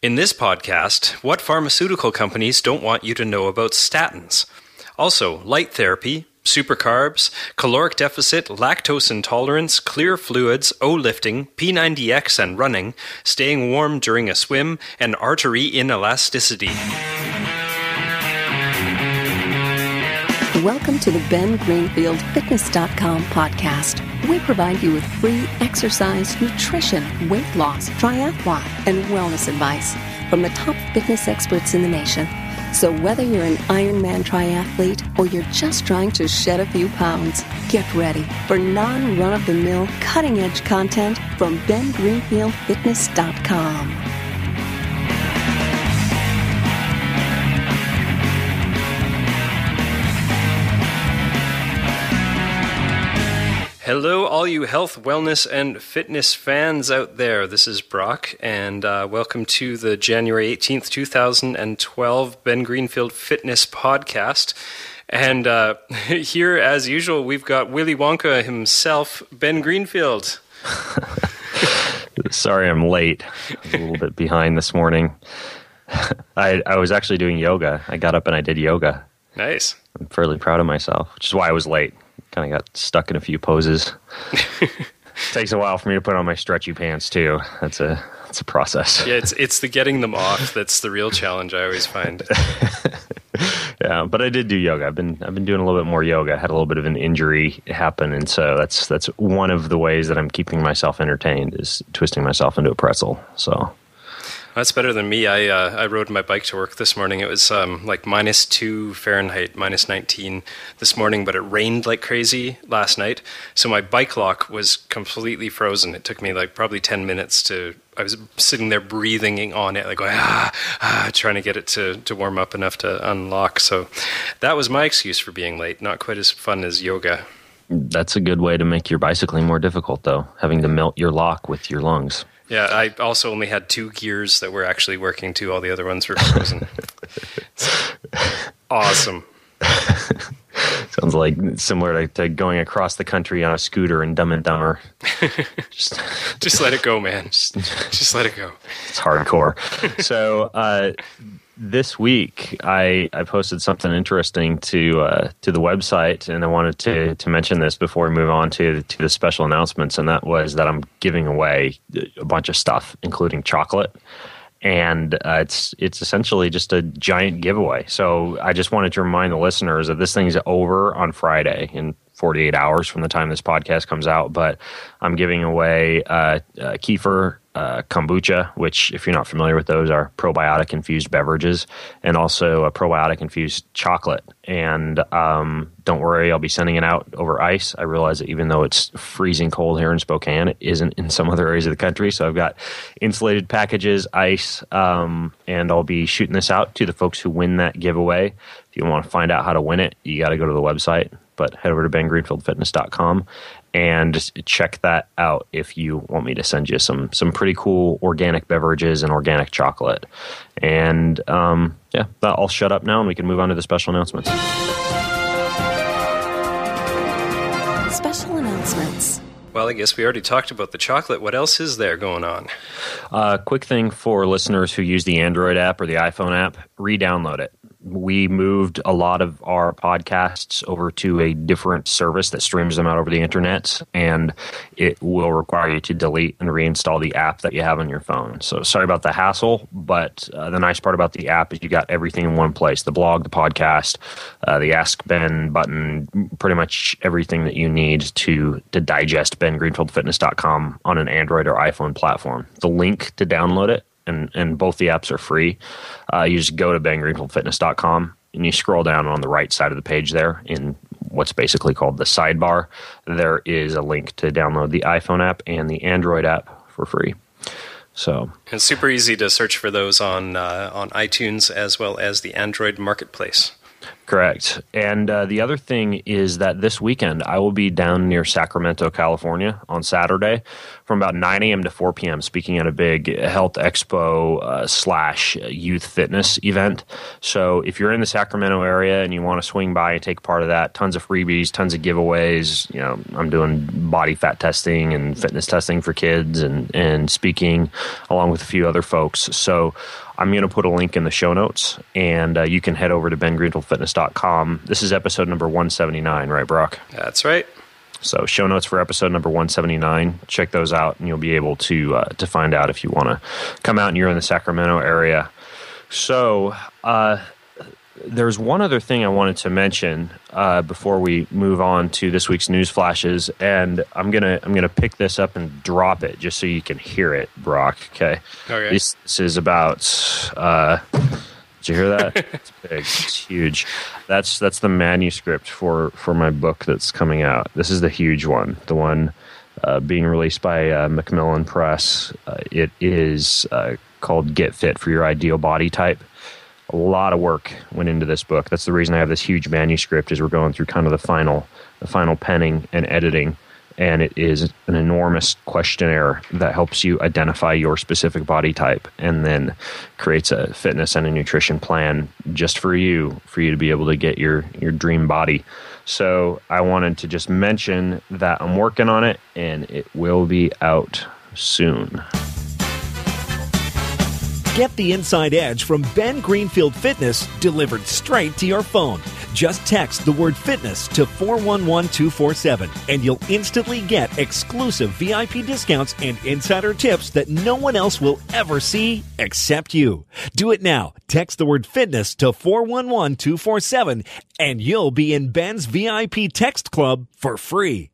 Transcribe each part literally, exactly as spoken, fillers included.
In this podcast, what pharmaceutical companies don't want you to know about statins? Also, light therapy, supercarbs, caloric deficit, lactose intolerance, clear fluids, O-lifting, P ninety X and running, staying warm during a swim, and artery inelasticity. Welcome to the Ben Greenfield Fitness dot com podcast. We provide you with free exercise, nutrition, weight loss, triathlon, and wellness advice from the top fitness experts in the nation. So whether you're an Ironman triathlete or you're just trying to shed a few pounds, get ready for non-run-of-the-mill, cutting-edge content from Ben Greenfield Fitness dot com. Hello, all you health, wellness, and fitness fans out there. This is Brock, and uh, welcome to the January eighteenth, twenty twelve Ben Greenfield Fitness Podcast. And uh, here, as usual, we've got Willy Wonka himself, Ben Greenfield. Sorry I'm late. I was a little bit behind this morning. I, I was actually doing yoga. I got up and I did yoga. Nice. I'm fairly proud of myself, which is why I was late. Kind of got stuck in a few poses. Takes a while for me to put on my stretchy pants too. That's a that's a process. Yeah, it's it's the getting them off that's the real challenge, I always find. Yeah, but I did do yoga. I've been I've been doing a little bit more yoga. I had a little bit of an injury happen, and so that's that's one of the ways that I'm keeping myself entertained is twisting myself into a pretzel. So. That's better than me. I uh, I rode my bike to work this morning. It was um, like minus two Fahrenheit, minus nineteen this morning, but it rained like crazy last night. So my bike lock was completely frozen. It took me like probably ten minutes to, I was sitting there breathing on it, like going, ah, ah, trying to get it to, to warm up enough to unlock. So that was my excuse for being late. Not quite as fun as yoga. That's a good way to make your bicycling more difficult, though, having to melt your lock with your lungs. Yeah, I also only had two gears that were actually working too. All the other ones were frozen. Awesome. Sounds like similar to, to going across the country on a scooter in Dumb and Dumber. Just, just let it go, man. Just, just let it go. It's hardcore. So uh, this week, I, I posted something interesting to uh, to the website, and I wanted to to mention this before we move on to to the special announcements. And that was that I'm giving away a bunch of stuff, including chocolate. And uh, it's it's essentially just a giant giveaway. So I just wanted to remind the listeners that this thing's over on Friday in forty-eight hours from the time this podcast comes out. But I'm giving away uh, uh, kefir, uh, kombucha, which, if you're not familiar with those, are probiotic-infused beverages, and also a probiotic-infused chocolate. And um, don't worry, I'll be sending it out over ice. I realize that even though it's freezing cold here in Spokane, it isn't in some other areas of the country. So I've got insulated packages, ice, um, and I'll be shooting this out to the folks who win that giveaway. If you want to find out how to win it, you got to go to the website. But head over to Ben Greenfield Fitness dot com and just check that out if you want me to send you some some pretty cool organic beverages and organic chocolate. And um, yeah, I'll shut up now and we can move on to the special announcements. Special announcements. Well, I guess we already talked about the chocolate. What else is there going on? Uh, quick thing for listeners who use the Android app or the iPhone app, re-download it. We moved a lot of our podcasts over to a different service that streams them out over the internet, and it will require you to delete and reinstall the app that you have on your phone. So sorry about the hassle, but uh, the nice part about the app is you got everything in one place. The blog, the podcast, uh, the Ask Ben button, pretty much everything that you need to, to digest Ben Greenfield Fitness dot com on an Android or iPhone platform. The link to download it, And, and both the apps are free. Uh, you just go to Ben Greenfield Fitness dot com and you scroll down on the right side of the page there in what's basically called the sidebar. There is a link to download the iPhone app and the Android app for free. So it's super easy to search for those on uh, on iTunes as well as the Android Marketplace. Correct. And uh, the other thing is that this weekend I will be down near Sacramento, California on Saturday from about nine a.m. to four p.m. speaking at a big health expo uh, slash youth fitness event. So if you're in the Sacramento area and you want to swing by and take part of that, tons of freebies, tons of giveaways. You know, I'm doing body fat testing and fitness testing for kids and, and speaking along with a few other folks. So I'm going to put a link in the show notes, and uh, you can head over to ben greenfield fitness dot com. This is episode number one seventy-nine, right, Brock? That's right. So show notes for episode number one seventy-nine. Check those out, and you'll be able to uh, to find out if you want to come out and you're in the Sacramento area. So uh, there's one other thing I wanted to mention uh, before we move on to this week's news flashes, and I'm gonna I'm gonna pick this up and drop it just so you can hear it, Brock. Okay. Okay. This, this is about. Uh, did you hear that? It's big. It's huge. That's that's the manuscript for for my book that's coming out. This is the huge one, the one uh, being released by uh, Macmillan Press. Uh, it is uh, called "Get Fit for Your Ideal Body Type." A lot of work went into this book. That's the reason I have this huge manuscript, is we're going through kind of the final the final penning and editing. And it is an enormous questionnaire that helps you identify your specific body type and then creates a fitness and a nutrition plan just for you, for you to be able to get your, your dream body. So I wanted to just mention that I'm working on it, and it will be out soon. Get the inside edge from Ben Greenfield Fitness delivered straight to your phone. Just text the word fitness to four one one two four seven and you'll instantly get exclusive V I P discounts and insider tips that no one else will ever see except you. Do it now. Text the word fitness to four one one two four seven and you'll be in Ben's V I P text club for free.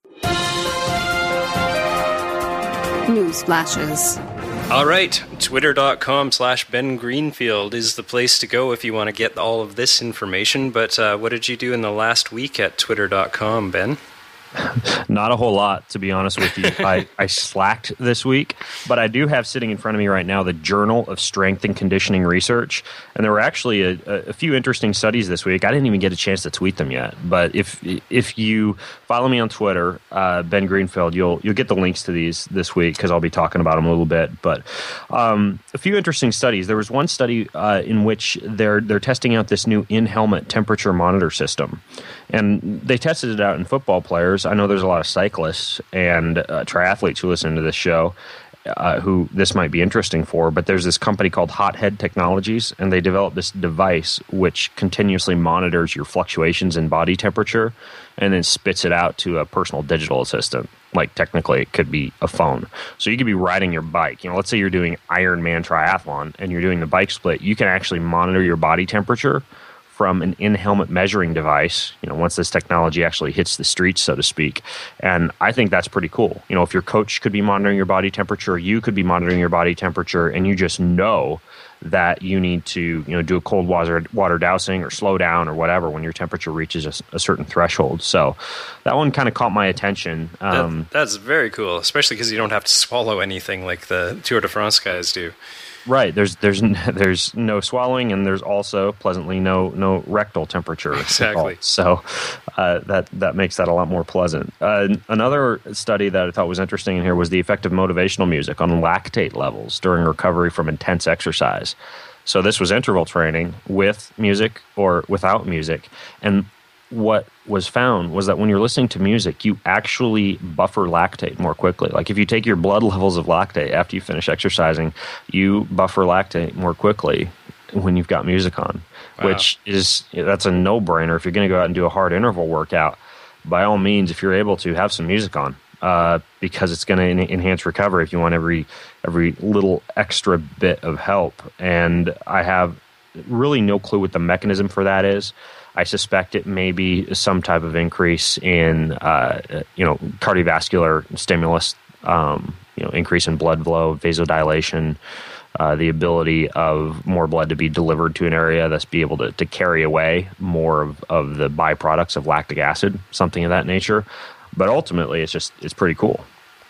News flashes. All right, twitter.com slash Ben Greenfield is the place to go if you want to get all of this information. But uh, what did you do in the last week at twitter dot com, Ben? Not a whole lot, to be honest with you. I, I slacked this week, but I do have sitting in front of me right now the Journal of Strength and Conditioning Research, and there were actually a, a few interesting studies this week. I didn't even get a chance to tweet them yet, but if if you follow me on Twitter, uh, Ben Greenfield, you'll you'll get the links to these this week because I'll be talking about them a little bit. But um, a few interesting studies. There was one study uh, in which they're they're testing out this new in-helmet temperature monitor system, and they tested it out in football players. I know there's a lot of cyclists and uh, triathletes who listen to this show uh, who this might be interesting for, but there's this company called Hothead Technologies, and they developed this device which continuously monitors your fluctuations in body temperature and then spits it out to a personal digital assistant. Like, technically, it could be a phone. So you could be riding your bike. You know, let's say you're doing Ironman triathlon and you're doing the bike split. You can actually monitor your body temperature from an in-helmet measuring device, you know, once this technology actually hits the streets, so to speak. And I think that's pretty cool. You know, if your coach could be monitoring your body temperature, you could be monitoring your body temperature, and you just know that you need to, you know, do a cold water, water dousing or slow down or whatever when your temperature reaches a, a certain threshold. So that one kind of caught my attention. Um, that, that's very cool, especially because you don't have to swallow anything like the Tour de France guys do. Right. There's there's there's no swallowing, and there's also pleasantly no no rectal temperature. Exactly. So uh, that that makes that a lot more pleasant. Uh, another study that I thought was interesting in here was the effect of motivational music on lactate levels during recovery from intense exercise. So this was interval training with music or without music, and what was found was that when you're listening to music, you actually buffer lactate more quickly. Like if you take your blood levels of lactate after you finish exercising, you buffer lactate more quickly when you've got music on, wow. Which is, that's a no-brainer. If you're going to go out and do a hard interval workout, by all means, if you're able to, have some music on uh, because it's going to en- enhance recovery if you want every every little extra bit of help. And I have really no clue what the mechanism for that is. I suspect it may be some type of increase in, uh, you know, cardiovascular stimulus, um, you know, increase in blood flow, vasodilation, uh, the ability of more blood to be delivered to an area, thus be able to, to carry away more of, of the byproducts of lactic acid, something of that nature. But ultimately, it's just, it's pretty cool.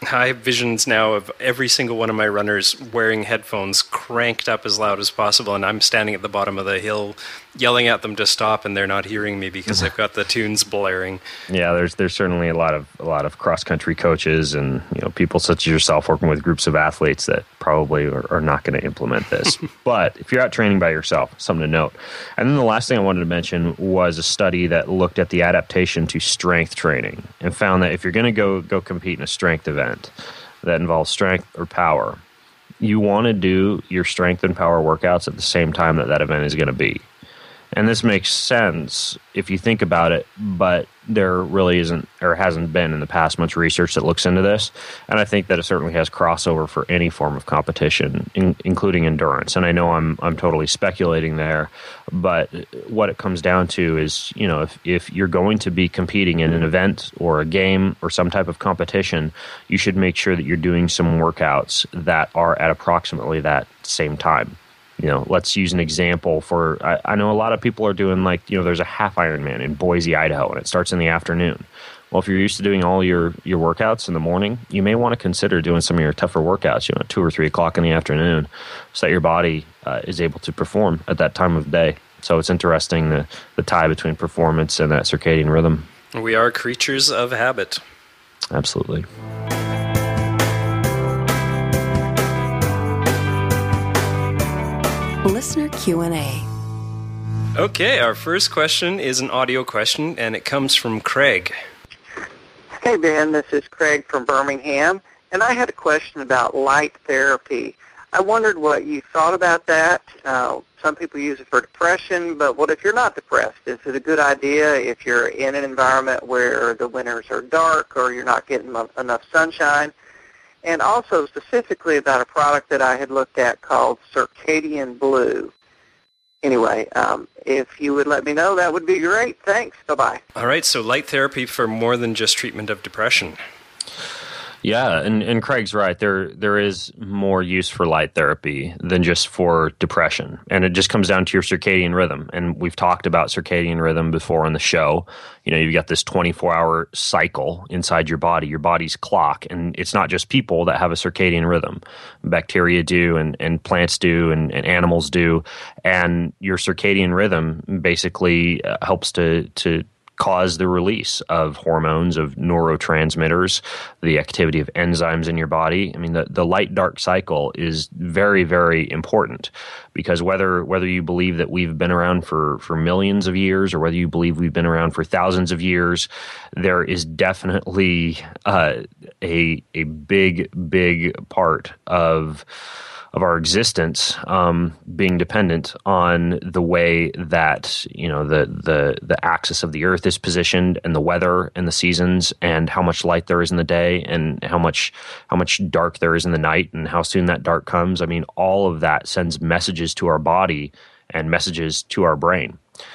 I have visions now of every single one of my runners wearing headphones cranked up as loud as possible, and I'm standing at the bottom of the hill yelling at them to stop, and they're not hearing me because I've got the tunes blaring. Yeah, there's there's certainly a lot of a lot of cross country coaches and you know people such as yourself working with groups of athletes that probably are, are not going to implement this. But if you're out training by yourself, something to note. And then the last thing I wanted to mention was a study that looked at the adaptation to strength training and found that if you're going to go go compete in a strength event that involves strength or power, you want to do your strength and power workouts at the same time that that event is going to be. And this makes sense if you think about it, but there really isn't or hasn't been in the past much research that looks into this. And I think that it certainly has crossover for any form of competition, in, including endurance. And I know I'm I'm totally speculating there, but what it comes down to is, you know, if, if you're going to be competing in an event or a game or some type of competition, you should make sure that you're doing some workouts that are at approximately that same time. You know, let's use an example for, I, I know a lot of people are doing like, you know, there's a half Ironman in Boise, Idaho, and it starts in the afternoon. Well, if you're used to doing all your, your workouts in the morning, you may want to consider doing some of your tougher workouts, you know, two or three o'clock in the afternoon, so that your body uh, is able to perform at that time of day. So it's interesting, the, the tie between performance and that circadian rhythm. We are creatures of habit. Absolutely. Listener Q and A. Okay, our first question is an audio question, and it comes from Craig. Hey, Ben, this is Craig from Birmingham, and I had a question about light therapy. I wondered what you thought about that. Uh, some people use it for depression, but what if you're not depressed? Is it a good idea if you're in an environment where the winters are dark or you're not getting enough sunshine? And also specifically about a product that I had looked at called Circadian Blue. Anyway, um, if you would let me know, that would be great. Thanks. Bye-bye. All right, so light therapy for more than just treatment of depression. Yeah, and, and Craig's right. There there is more use for light therapy than just for depression. And it just comes down to your circadian rhythm. And we've talked about circadian rhythm before on the show. You know, you've got this twenty-four hour cycle inside your body, your body's clock. And it's not just people that have a circadian rhythm. Bacteria do, and, and plants do, and, and animals do. And your circadian rhythm basically uh, helps to to cause the release of hormones, of neurotransmitters, the activity of enzymes in your body. I mean, the, the light-dark cycle is very, very important because whether whether you believe that we've been around for, for millions of years or whether you believe we've been around for thousands of years, there is definitely uh, a a big, big part of of our existence um, being dependent on the way that, you know, the, the the axis of the Earth is positioned and the weather and the seasons and how much light there is in the day and how much how much dark there is in the night and how soon that dark comes. I mean, all of that sends messages to our body and messages to our brain.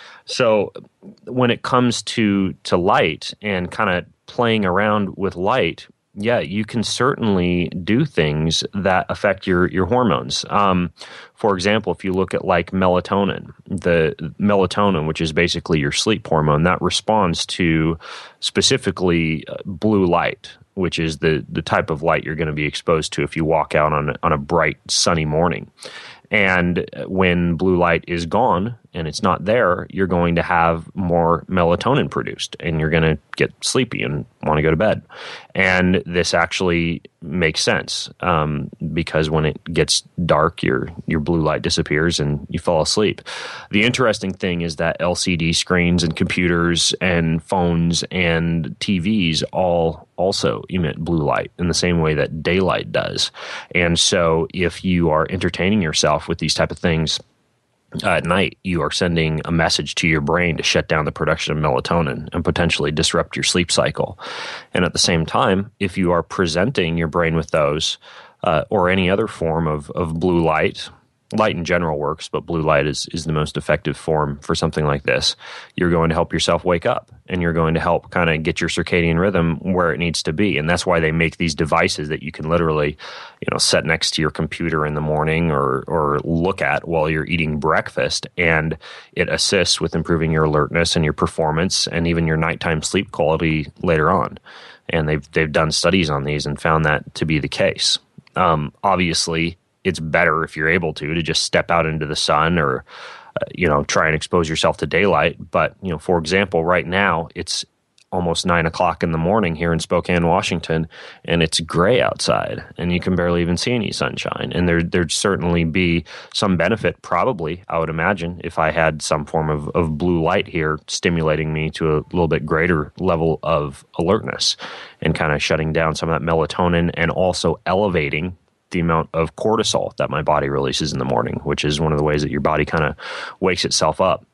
So when it comes to to light and kind of playing around with light, yeah, you can certainly do things that affect your, your hormones. Um, for example, if you look at like melatonin, the melatonin, which is basically your sleep hormone, that responds to specifically blue light, which is the, the type of light you're going to be exposed to if you walk out on a, on a bright, sunny morning. And when blue light is gone and it's not there, you're going to have more melatonin produced and you're going to get sleepy and want to go to bed. And this actually makes sense um, because when it gets dark, your your blue light disappears and you fall asleep. The interesting thing is that L C D screens and computers and phones and T Vs all also emit blue light in the same way that daylight does. And so if you are entertaining yourself with these type of things uh, at night, you are sending a message to your brain to shut down the production of melatonin and potentially disrupt your sleep cycle. And at the same time, if you are presenting your brain with those uh, or any other form of, of blue light, light in general works, but blue light is, is the most effective form for something like this. You're going to help yourself wake up, and you're going to help kind of get your circadian rhythm where it needs to be. And that's why they make these devices that you can literally, you know, set next to your computer in the morning or or look at while you're eating breakfast, and it assists with improving your alertness and your performance and even your nighttime sleep quality later on. And they've they've done studies on these and found that to be the case. Um, obviously, it's better if you're able to to just step out into the sun or, uh, you know, try and expose yourself to daylight. But, you know, for example, right now it's almost nine o'clock in the morning here in Spokane, Washington, and it's gray outside, and you can barely even see any sunshine. And there, there'd certainly be some benefit, probably, I would imagine, if I had some form of, of blue light here stimulating me to a little bit greater level of alertness and kind of shutting down some of that melatonin and also elevating the amount of cortisol that my body releases in the morning, which is one of the ways that your body kind of wakes itself up.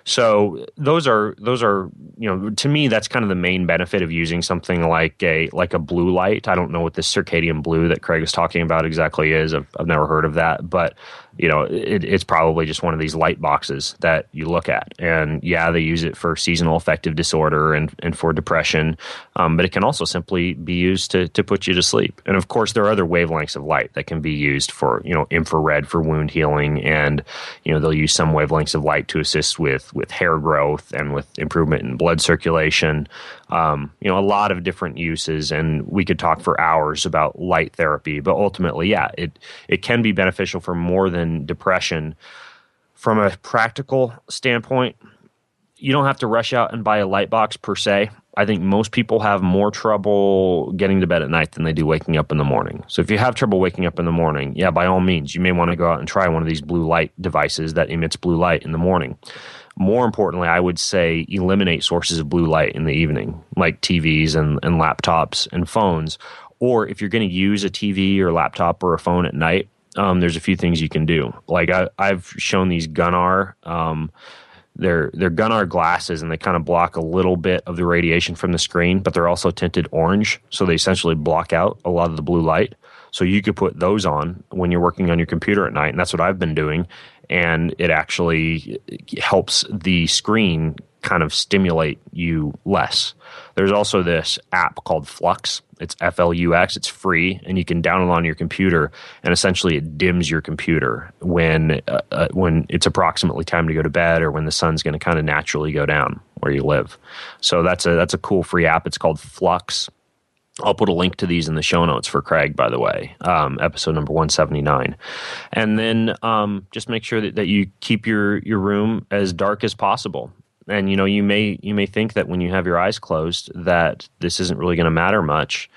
So those are those are you know, to me, that's kind of the main benefit of using something like a like a blue light. I don't know what this circadian blue that Craig is talking about exactly is. I've, I've never heard of that, but you know, it, it's probably just one of these light boxes that you look at. And yeah, they use it for seasonal affective disorder and, and for depression, um, but it can also simply be used to to put you to sleep. And of course, there are other wavelengths of light that can be used for, you know, infrared for wound healing, and you know, they'll use some wavelengths of light to assist with with hair growth and with improvement in blood circulation. Um, you know, a lot of different uses, and we could talk for hours about light therapy. But ultimately, yeah, it it can be beneficial for more than depression. From a practical standpoint, you don't have to rush out and buy a light box per se. I think most people have more trouble getting to bed at night than they do waking up in the morning. So if you have trouble waking up in the morning, yeah, by all means, you may want to go out and try one of these blue light devices that emits blue light in the morning. More importantly, I would say eliminate sources of blue light in the evening, like T Vs and, and laptops and phones. Or if you're going to use a T V or laptop or a phone at night, um, there's a few things you can do. Like I, I've shown these Gunnar, um, they're, they're Gunnar glasses, and they kind of block a little bit of the radiation from the screen, but they're also tinted orange, so they essentially block out a lot of the blue light. So you could put those on when you're working on your computer at night, and that's what I've been doing. And it actually helps the screen kind of stimulate you less. There's also this app called Flux. It's F L U X. It's free, and you can download it on your computer, and essentially it dims your computer when uh, uh, when it's approximately time to go to bed, or when the sun's going to kind of naturally go down where you live. So that's a that's a cool free app. It's called Flux. I'll put a link to these in the show notes for Craig, by the way, um, episode number one seventy-nine. And then um, just make sure that, that you keep your, your room as dark as possible. And, you know, you may you may think that when you have your eyes closed that this isn't really going to matter much,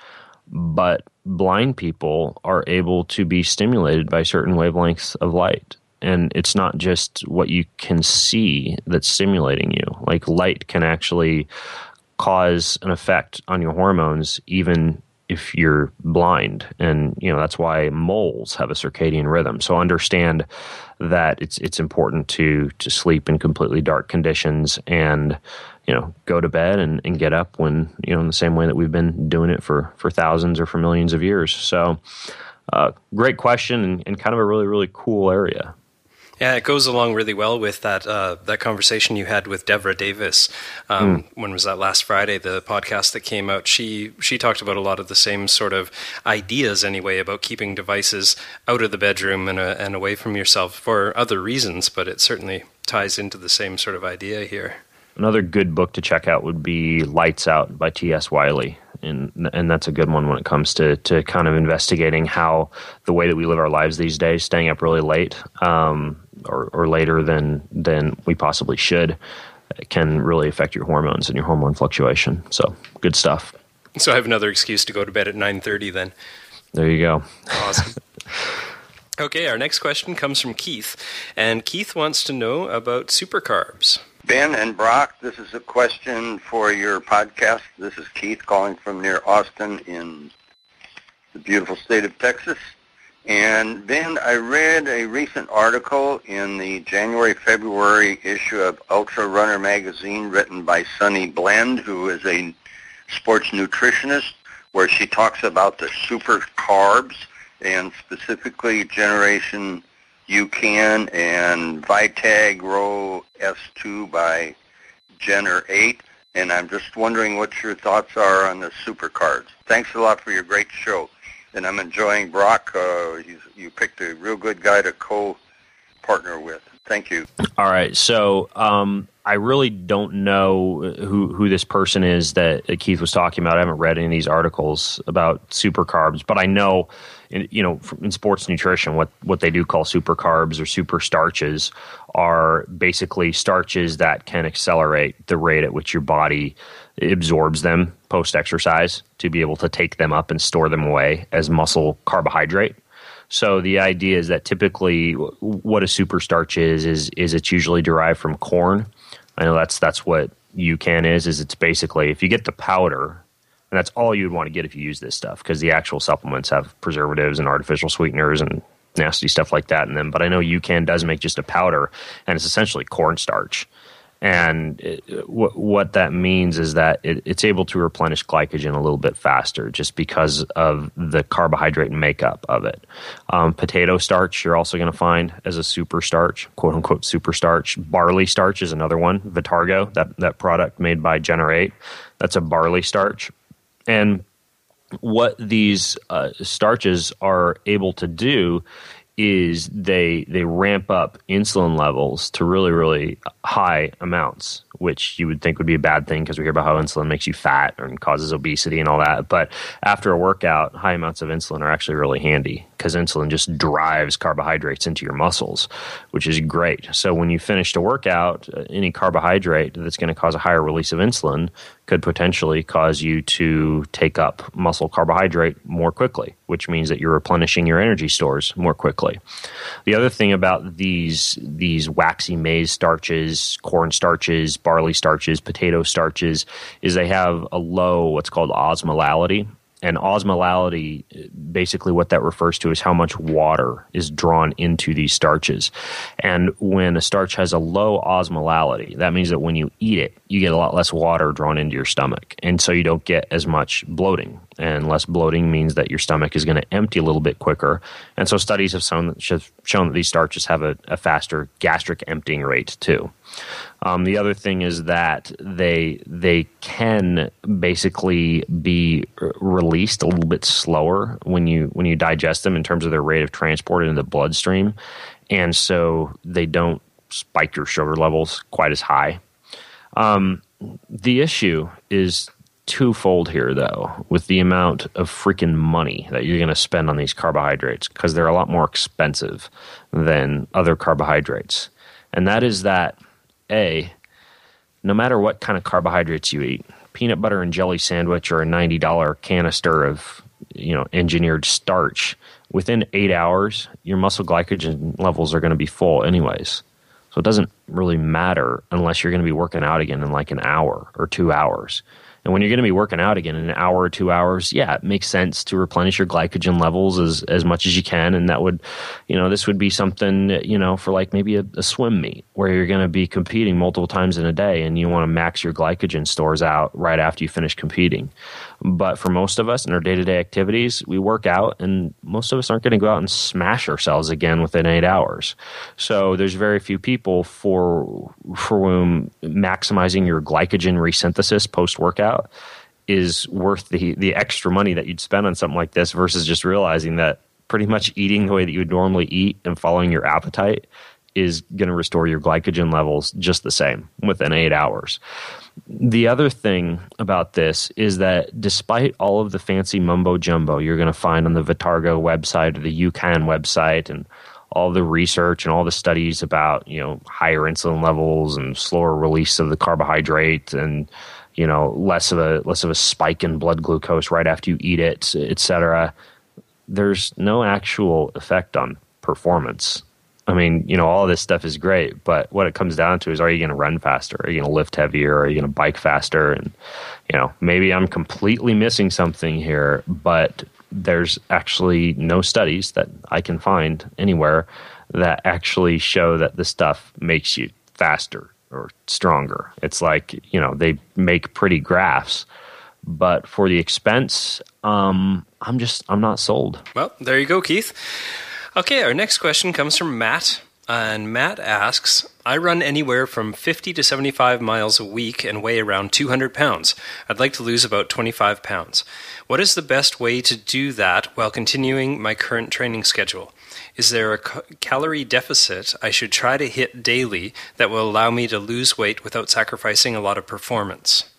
but blind people are able to be stimulated by certain wavelengths of light. And it's not just what you can see that's stimulating you. Like light can actually cause an effect on your hormones even if you're blind. And you know, that's why moles have a circadian rhythm. So understand that it's it's important to to sleep in completely dark conditions, and you know, go to bed and, and get up when, you know, in the same way that we've been doing it for for thousands or for millions of years. So uh, great question, and, and kind of a really, really cool area. Yeah, it goes along really well with that uh, that conversation you had with Deborah Davis. Um, mm. When was that? Last Friday, the podcast that came out. She she talked about a lot of the same sort of ideas anyway about keeping devices out of the bedroom and uh, and away from yourself for other reasons, but it certainly ties into the same sort of idea here. Another good book to check out would be Lights Out by T S Wiley. And and that's a good one when it comes to, to kind of investigating how the way that we live our lives these days, staying up really late um, or, or later than than we possibly should, can really affect your hormones and your hormone fluctuation. So good stuff. So I have another excuse to go to bed at nine thirty then. There you go. Awesome. Okay, our next question comes from Keith. And Keith wants to know about supercarbs. Ben and Brock, this is a question for your podcast. This is Keith calling from near Austin in the beautiful state of Texas. And Ben, I read a recent article in the January-February issue of Ultra Runner magazine written by Sunny Blend, who is a sports nutritionist, where she talks about the super carbs and specifically Generation UCAN, and Vitag Row S two by Gener eight. And I'm just wondering what your thoughts are on the supercarbs. Thanks a lot for your great show. And I'm enjoying Brock. Uh, he's, you picked a real good guy to co-partner with. Thank you. All right. So um, I really don't know who, who this person is that Keith was talking about. I haven't read any of these articles about supercarbs, but I know, in, you know, in sports nutrition, what, what they do call supercarbs or super starches are basically starches that can accelerate the rate at which your body absorbs them post-exercise to be able to take them up and store them away as muscle carbohydrate. So the idea is that typically what a super starch is, is is it's usually derived from corn. I know that's that's what UCAN is, is it's basically, if you get the powder, and that's all you'd want to get if you use this stuff, because the actual supplements have preservatives and artificial sweeteners and nasty stuff like that in them. But I know UCAN does make just a powder, and it's essentially cornstarch. And it, w- what that means is that it, it's able to replenish glycogen a little bit faster just because of the carbohydrate makeup of it. Um, potato starch you're also going to find as a super starch, quote unquote super starch. Barley starch is another one. Vitargo, that, that product made by Gener eight, that's a barley starch. And what these uh, starches are able to do is they they ramp up insulin levels to really, really high amounts, which you would think would be a bad thing because we hear about how insulin makes you fat and causes obesity and all that. But after a workout, high amounts of insulin are actually really handy because insulin just drives carbohydrates into your muscles, which is great. So when you finish a workout, any carbohydrate that's going to cause a higher release of insulin could potentially cause you to take up muscle carbohydrate more quickly, which means that you're replenishing your energy stores more quickly. The other thing about these these waxy maize starches, corn starches, barley starches, potato starches, is they have a low what's called osmolality. And osmolality, basically what that refers to is how much water is drawn into these starches. And when a starch has a low osmolality, that means that when you eat it, you get a lot less water drawn into your stomach. And so you don't get as much bloating. And less bloating means that your stomach is going to empty a little bit quicker. And so studies have shown, have shown that these starches have a, a faster gastric emptying rate too. Um, the other thing is that they they can basically be released a little bit slower when you when you digest them in terms of their rate of transport into the bloodstream, and so they don't spike your sugar levels quite as high. Um, the issue is twofold here, though, with the amount of freaking money that you're going to spend on these carbohydrates, because they're a lot more expensive than other carbohydrates, and that is that. A, no matter what kind of carbohydrates you eat, peanut butter and jelly sandwich or a ninety dollars canister of, you know, engineered starch, within eight hours, your muscle glycogen levels are going to be full anyways. So it doesn't really matter unless you're going to be working out again in like an hour or two hours. And when you're going to be working out again in an hour or two hours, yeah, it makes sense to replenish your glycogen levels as, as much as you can. And that would, you know, this would be something, you know, for like maybe a, a swim meet where you're going to be competing multiple times in a day and you want to max your glycogen stores out right after you finish competing. But for most of us in our day-to-day activities, we work out and most of us aren't going to go out and smash ourselves again within eight hours. So there's very few people for, for whom maximizing your glycogen resynthesis post-workout is worth the, the extra money that you'd spend on something like this versus just realizing that pretty much eating the way that you would normally eat and following your appetite is going to restore your glycogen levels just the same within eight hours. The other thing about this is that despite all of the fancy mumbo jumbo you're going to find on the Vitargo website or the UCAN website and all the research and all the studies about, you know, higher insulin levels and slower release of the carbohydrate and, you know, less of a less of a spike in blood glucose right after you eat it, et cetera, there's no actual effect on performance. I mean, you know, all this stuff is great, but what it comes down to is, are you going to run faster? Are you going to lift heavier? Are you going to bike faster? And, you know, maybe I'm completely missing something here, but there's actually no studies that I can find anywhere that actually show that this stuff makes you faster or stronger. It's like, you know, they make pretty graphs, but for the expense, um, I'm just, I'm not sold. Well, there you go, Keith. Okay, our next question comes from Matt. And Matt asks, I run anywhere from fifty to seventy-five miles a week and weigh around two hundred pounds. I'd like to lose about twenty-five pounds. What is the best way to do that while continuing my current training schedule? Is there a ca- calorie deficit I should try to hit daily that will allow me to lose weight without sacrificing a lot of performance?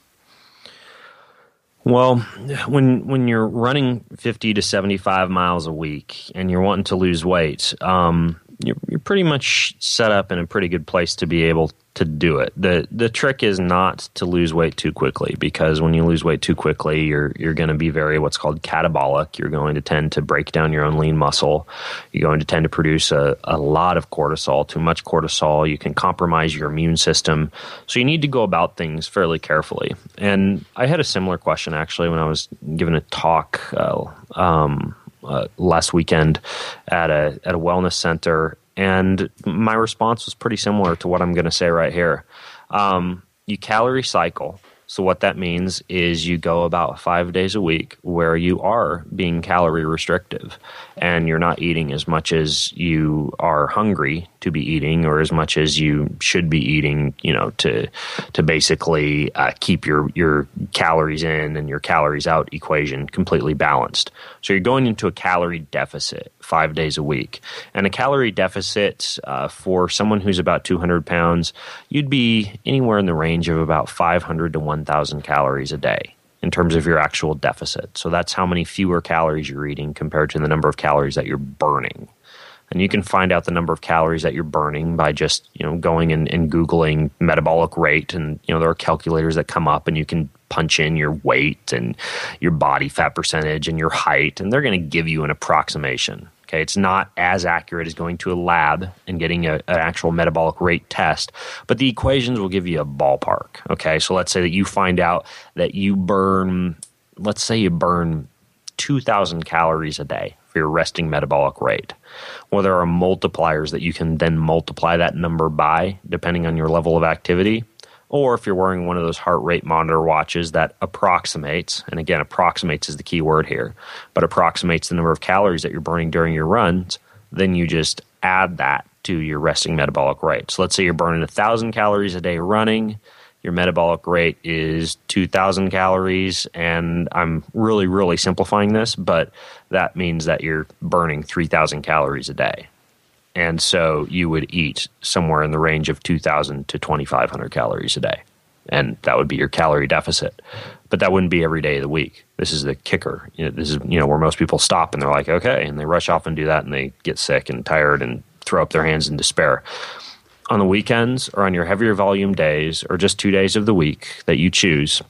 Well, when when you're running fifty to seventy-five miles a week and you're wanting to lose weight, um, you're, you're pretty much set up in a pretty good place to be able to do it. The the trick is not to lose weight too quickly, because when you lose weight too quickly, you're you're going to be very what's called catabolic. You're going to tend to break down your own lean muscle. You're going to tend to produce a, a lot of cortisol. Too much cortisol, you can compromise your immune system. So you need to go about things fairly carefully. And I had a similar question actually when I was giving a talk uh, um, uh, last weekend at a at a wellness center. And my response was pretty similar to what I'm going to say right here. Um, you calorie cycle. So what that means is you go about five days a week where you are being calorie restrictive and you're not eating as much as you are hungry to be eating, or as much as you should be eating, you know, to to basically uh, keep your, your calories in and your calories out equation completely balanced. So you're going into a calorie deficit five days a week. And a calorie deficit uh, for someone who's about two hundred pounds, you'd be anywhere in the range of about five hundred to one thousand calories a day in terms of your actual deficit. So that's how many fewer calories you're eating compared to the number of calories that you're burning. And you can find out the number of calories that you're burning by just, you know, going and, and Googling metabolic rate. And, you know, there are calculators that come up and you can punch in your weight and your body fat percentage and your height, and they're going to give you an approximation. Okay, it's not as accurate as going to a lab and getting a, an actual metabolic rate test, but the equations will give you a ballpark. Okay, so let's say that you find out that you burn, let's say you burn two thousand calories a day for your resting metabolic rate. Well, there are multipliers that you can then multiply that number by depending on your level of activity. Or if you're wearing one of those heart rate monitor watches that approximates, and again, approximates is the key word here, but approximates the number of calories that you're burning during your runs, then you just add that to your resting metabolic rate. So let's say you're burning one thousand calories a day running, your metabolic rate is two thousand calories, and I'm really, really simplifying this, but that means that you're burning three thousand calories a day. And so you would eat somewhere in the range of two thousand to twenty-five hundred calories a day. And that would be your calorie deficit. But that wouldn't be every day of the week. This is the kicker. You know, this is, you know, where most people stop and they're like, okay, and they rush off and do that and they get sick and tired and throw up their hands in despair. On the weekends or on your heavier volume days or just two days of the week that you choose,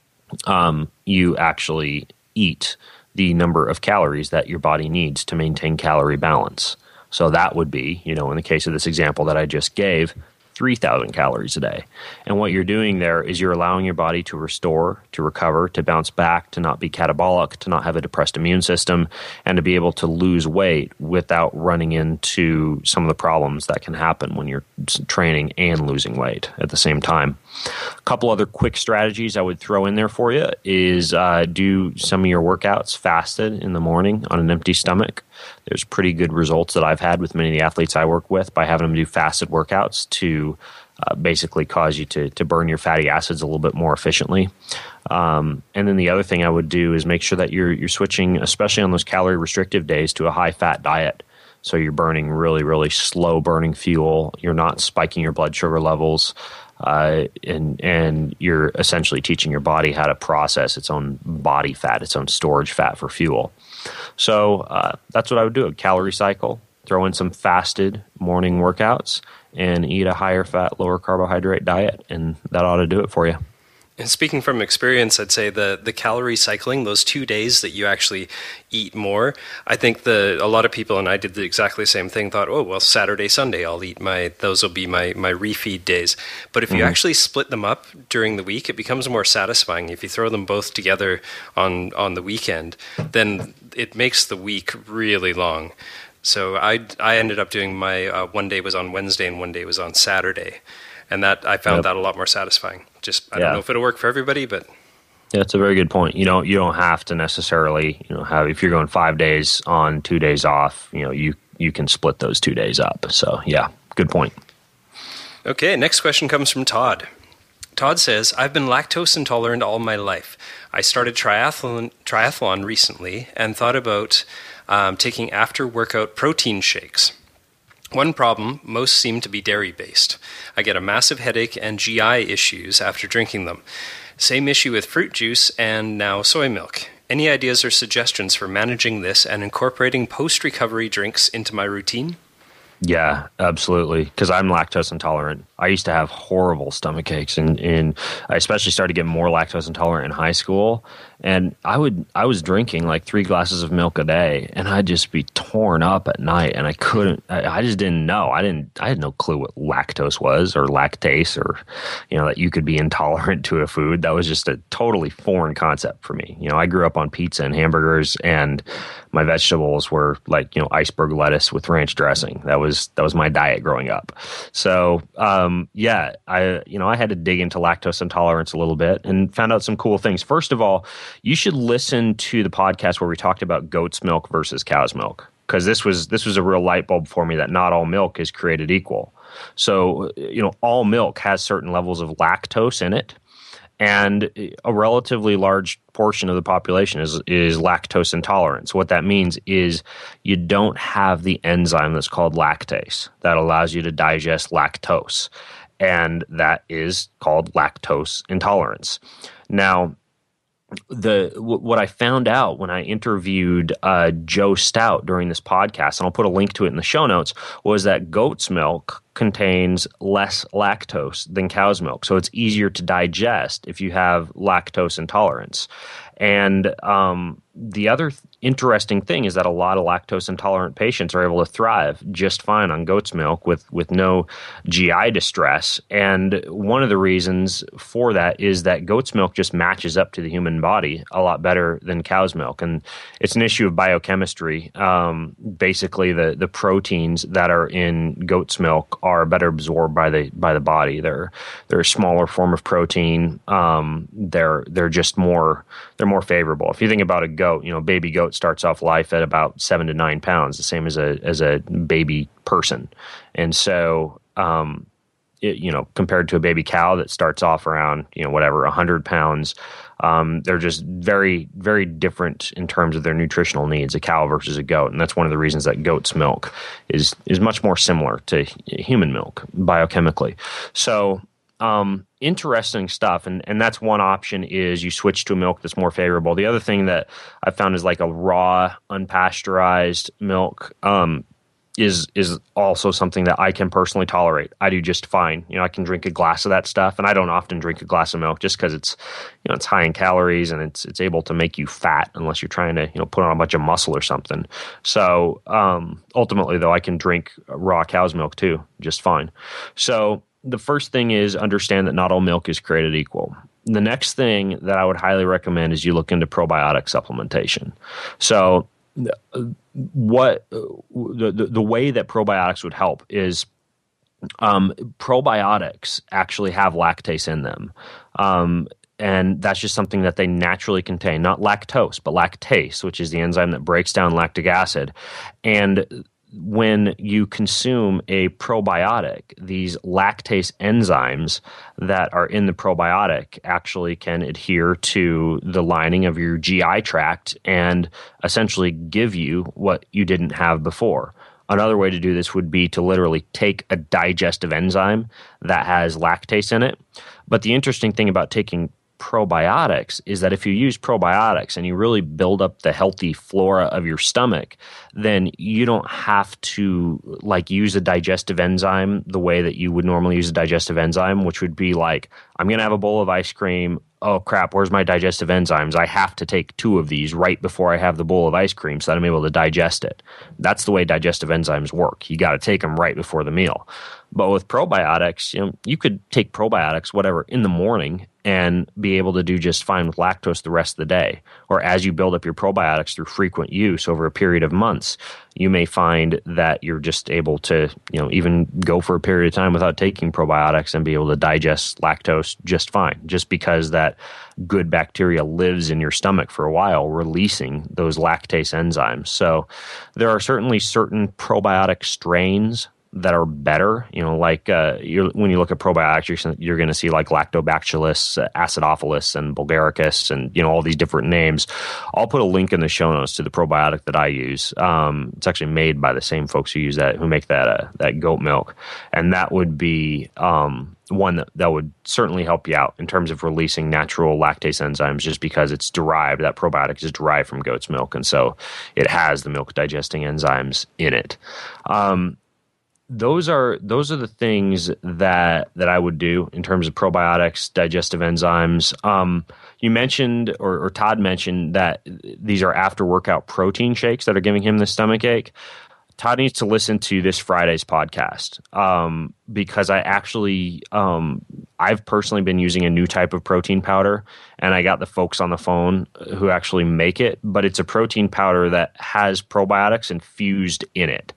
um, you actually eat the number of calories that your body needs to maintain calorie balance. So that would be, you know, in the case of this example that I just gave, three thousand calories a day. And what you're doing there is you're allowing your body to restore, to recover, to bounce back, to not be catabolic, to not have a depressed immune system, and to be able to lose weight without running into some of the problems that can happen when you're training and losing weight at the same time. A couple other quick strategies I would throw in there for you is uh, do some of your workouts fasted in the morning on an empty stomach. There's pretty good results that I've had with many of the athletes I work with by having them do fasted workouts to uh, basically cause you to, to burn your fatty acids a little bit more efficiently. Um, and then the other thing I would do is make sure that you're you're switching, especially on those calorie restrictive days, to a high fat diet. So you're burning really, really slow burning fuel. You're not spiking your blood sugar levels. Uh, and and you're essentially teaching your body how to process its own body fat, its own storage fat for fuel. So uh, that's what I would do, a calorie cycle, throw in some fasted morning workouts, and eat a higher fat, lower carbohydrate diet, and that ought to do it for you. And speaking from experience, I'd say the, the calorie cycling, those two days that you actually eat more, I think the a lot of people, and I did the exactly same thing, thought, oh, well, Saturday, Sunday, I'll eat my, those will be my, my refeed days. But if you mm-hmm. actually split them up during the week, it becomes more satisfying. If you throw them both together on, on the weekend, then it makes the week really long. So I, I ended up doing my, uh, one day was on Wednesday and one day was on Saturday. And that I found yep. that a lot more satisfying. Just I yeah. don't know if it'll work for everybody, but yeah, it's a very good point. You know, you don't have to necessarily, you know, have if you're going five days on, two days off. You know, you you can split those two days up. So yeah, good point. Okay, next question comes from Todd. Todd says, I've been lactose intolerant all my life. I started triathlon, triathlon recently and thought about um, taking after-workout protein shakes. One problem, most seem to be dairy-based. I get a massive headache and G I issues after drinking them. Same issue with fruit juice and now soy milk. Any ideas or suggestions for managing this and incorporating post-recovery drinks into my routine? Yeah, absolutely. Because I'm lactose intolerant. I used to have horrible stomach aches, and, and I especially started getting more lactose intolerant in high school. And I would I was drinking like three glasses of milk a day, and I'd just be torn up at night, and I couldn't. I, I just didn't know. I didn't. I had no clue what lactose was, or lactase, or you know that you could be intolerant to a food. That was just a totally foreign concept for me. You know, I grew up on pizza and hamburgers, and my vegetables were like you know iceberg lettuce with ranch dressing. That was that was my diet growing up. So um, yeah, I you know I had to dig into lactose intolerance a little bit and found out some cool things. First of all, you should listen to the podcast where we talked about goat's milk versus cow's milk, because this was this was a real light bulb for me that not all milk is created equal. So, you know, all milk has certain levels of lactose in it, and a relatively large portion of the population is is lactose intolerant. So what that means is you don't have the enzyme that's called lactase that allows you to digest lactose, and that is called lactose intolerance. Now, The what I found out when I interviewed uh, Joe Stout during this podcast, and I'll put a link to it in the show notes, was that goat's milk contains less lactose than cow's milk. So it's easier to digest if you have lactose intolerance. And um, the other th- interesting thing is that a lot of lactose intolerant patients are able to thrive just fine on goat's milk with, with no G I distress. And one of the reasons for that is that goat's milk just matches up to the human body a lot better than cow's milk. And it's an issue of biochemistry. Um, basically, the, the proteins that are in goat's milk are better absorbed by the by the body. They're they're a smaller form of protein. Um, they're they're just more they're more favorable. If you think about a goat, you know, baby goat starts off life at about seven to nine pounds, the same as a as a baby person, and so um, it, you know, compared to a baby cow that starts off around you know whatever a hundred pounds. Um, they're just very, very different in terms of their nutritional needs, a cow versus a goat. And that's one of the reasons that goat's milk is is much more similar to human milk biochemically. So um, interesting stuff. And, and that's one option is you switch to a milk that's more favorable. The other thing that I found is like a raw, unpasteurized milk. Um, is is also something that I can personally tolerate. I do just fine. You know, I can drink a glass of that stuff, and I don't often drink a glass of milk just because it's, you know, it's high in calories and it's it's able to make you fat unless you're trying to, you know, put on a bunch of muscle or something. So um, ultimately, though, I can drink raw cow's milk too, just fine. So the first thing is understand that not all milk is created equal. The next thing that I would highly recommend is you look into probiotic supplementation. So what the, the the way that probiotics would help is um, probiotics actually have lactase in them. Um, and that's just something that they naturally contain, not lactose, but lactase, which is the enzyme that breaks down lactic acid. And when you consume a probiotic, these lactase enzymes that are in the probiotic actually can adhere to the lining of your G I tract and essentially give you what you didn't have before. Another way to do this would be to literally take a digestive enzyme that has lactase in it. But the interesting thing about taking probiotics is that if you use probiotics and you really build up the healthy flora of your stomach, then you don't have to like use a digestive enzyme the way that you would normally use a digestive enzyme, which would be like, I'm going to have a bowl of ice cream. Oh crap, where's my digestive enzymes? I have to take two of these right before I have the bowl of ice cream so that I'm able to digest it. That's the way digestive enzymes work. You got to take them right before the meal. But with probiotics, you know, you could take probiotics, whatever, in the morning and be able to do just fine with lactose the rest of the day. Or as you build up your probiotics through frequent use over a period of months, you may find that you're just able to, you know, even go for a period of time without taking probiotics and be able to digest lactose just fine, just because that good bacteria lives in your stomach for a while, releasing those lactase enzymes. So there are certainly certain probiotic strains that are better, you know, like uh, you're, when you look at probiotics, you're, you're going to see like Lactobacillus, uh, Acidophilus, and Bulgaricus, and, you know, all these different names. I'll put a link in the show notes to the probiotic that I use. Um, it's actually made by the same folks who use that, who make that uh, that goat milk, and that would be um, one that, that would certainly help you out in terms of releasing natural lactase enzymes, just because it's derived, that probiotic is derived from goat's milk, and so it has the milk digesting enzymes in it. Um, Those are those are the things that that I would do in terms of probiotics, digestive enzymes. Um, you mentioned, or, or Todd mentioned, that these are after workout protein shakes that are giving him the stomach ache. Todd needs to listen to this Friday's podcast um, because I actually um, I've personally been using a new type of protein powder, and I got the folks on the phone who actually make it, but it's a protein powder that has probiotics infused in it.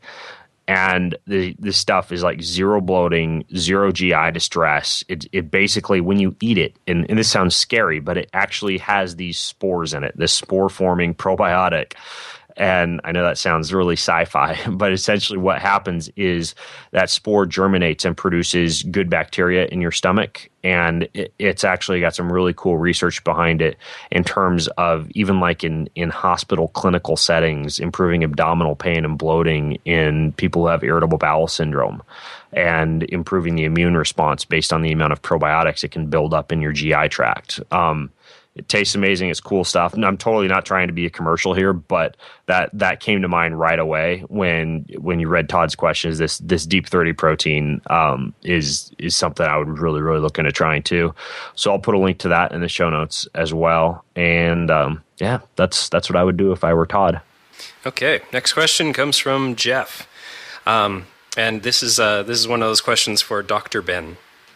And the this stuff is like zero bloating, zero G I distress. It it basically, when you eat it, and, and this sounds scary, but it actually has these spores in it, this spore forming probiotic. And I know that sounds really sci-fi, but essentially what happens is that spore germinates and produces good bacteria in your stomach. And it, it's actually got some really cool research behind it in terms of even like in, in hospital clinical settings, improving abdominal pain and bloating in people who have irritable bowel syndrome, and improving the immune response based on the amount of probiotics it can build up in your G I tract. Um, It tastes amazing. It's cool stuff. And I'm totally not trying to be a commercial here, but that that came to mind right away when when you read Todd's question. Is this this Deep thirty protein um, is is something I would really really look into trying too. So I'll put a link to that in the show notes as well. And um, yeah, that's that's what I would do if I were Todd. Okay, next question comes from Jeff, um, and this is uh, this is one of those questions for Doctor Ben.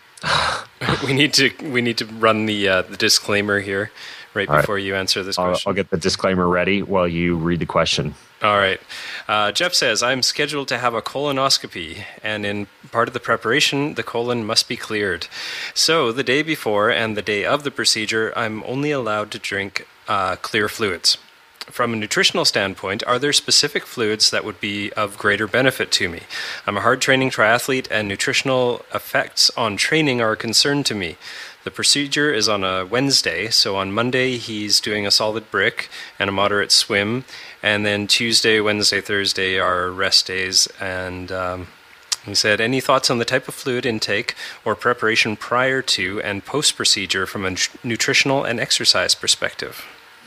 we need to we need to run the uh, the disclaimer here right All before right. you answer this I'll, question. I'll get the disclaimer ready while you read the question. All right. Uh, Jeff says, I'm scheduled to have a colonoscopy, and in part of the preparation, the colon must be cleared. So the day before and the day of the procedure, I'm only allowed to drink uh, clear fluids. From a nutritional standpoint, are there specific fluids that would be of greater benefit to me? I'm a hard-training triathlete, and nutritional effects on training are a concern to me. The procedure is on a Wednesday, so on Monday he's doing a solid brick and a moderate swim, and then Tuesday, Wednesday, Thursday are rest days. And um, he said, any thoughts on the type of fluid intake or preparation prior to and post-procedure from a nutritional and exercise perspective?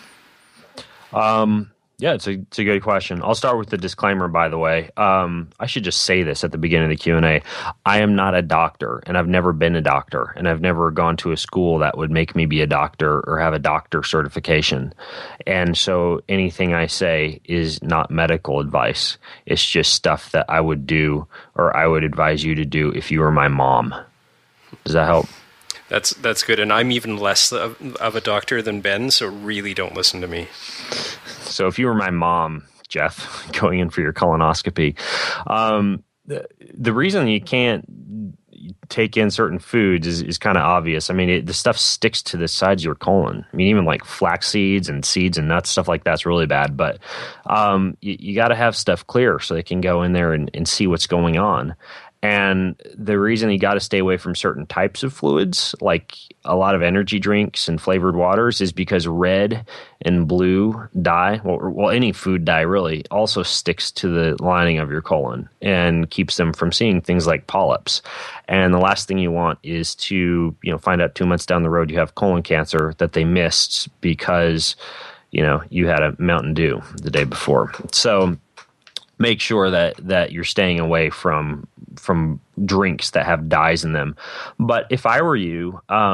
Um, yeah, it's a, it's a good question. I'll start with the disclaimer, by the way. Um, I should just say this at the beginning of the Q and A. I am not a doctor, and I've never been a doctor, and I've never gone to a school that would make me be a doctor or have a doctor certification. And so anything I say is not medical advice. It's just stuff that I would do, or I would advise you to do if you were my mom. Does that help? That's that's good, and I'm even less of, of a doctor than Ben, so really don't listen to me. So if you were my mom, Jeff, going in for your colonoscopy, um, the, the reason you can't take in certain foods is, is kind of obvious. I mean, it, the stuff sticks to the sides of your colon. I mean, even like flax seeds and seeds and nuts, stuff like that's really bad. But um, you, you got to have stuff clear so they can go in there and, and see what's going on. And the reason you got to stay away from certain types of fluids, like a lot of energy drinks and flavored waters, is because red and blue dye, well, well, any food dye really, also sticks to the lining of your colon and keeps them from seeing things like polyps. And the last thing you want is to, you know, find out two months down the road you have colon cancer that they missed because, you know, you had a Mountain Dew the day before. So make sure that that you're staying away from from drinks that have dyes in them. But if I were you, um,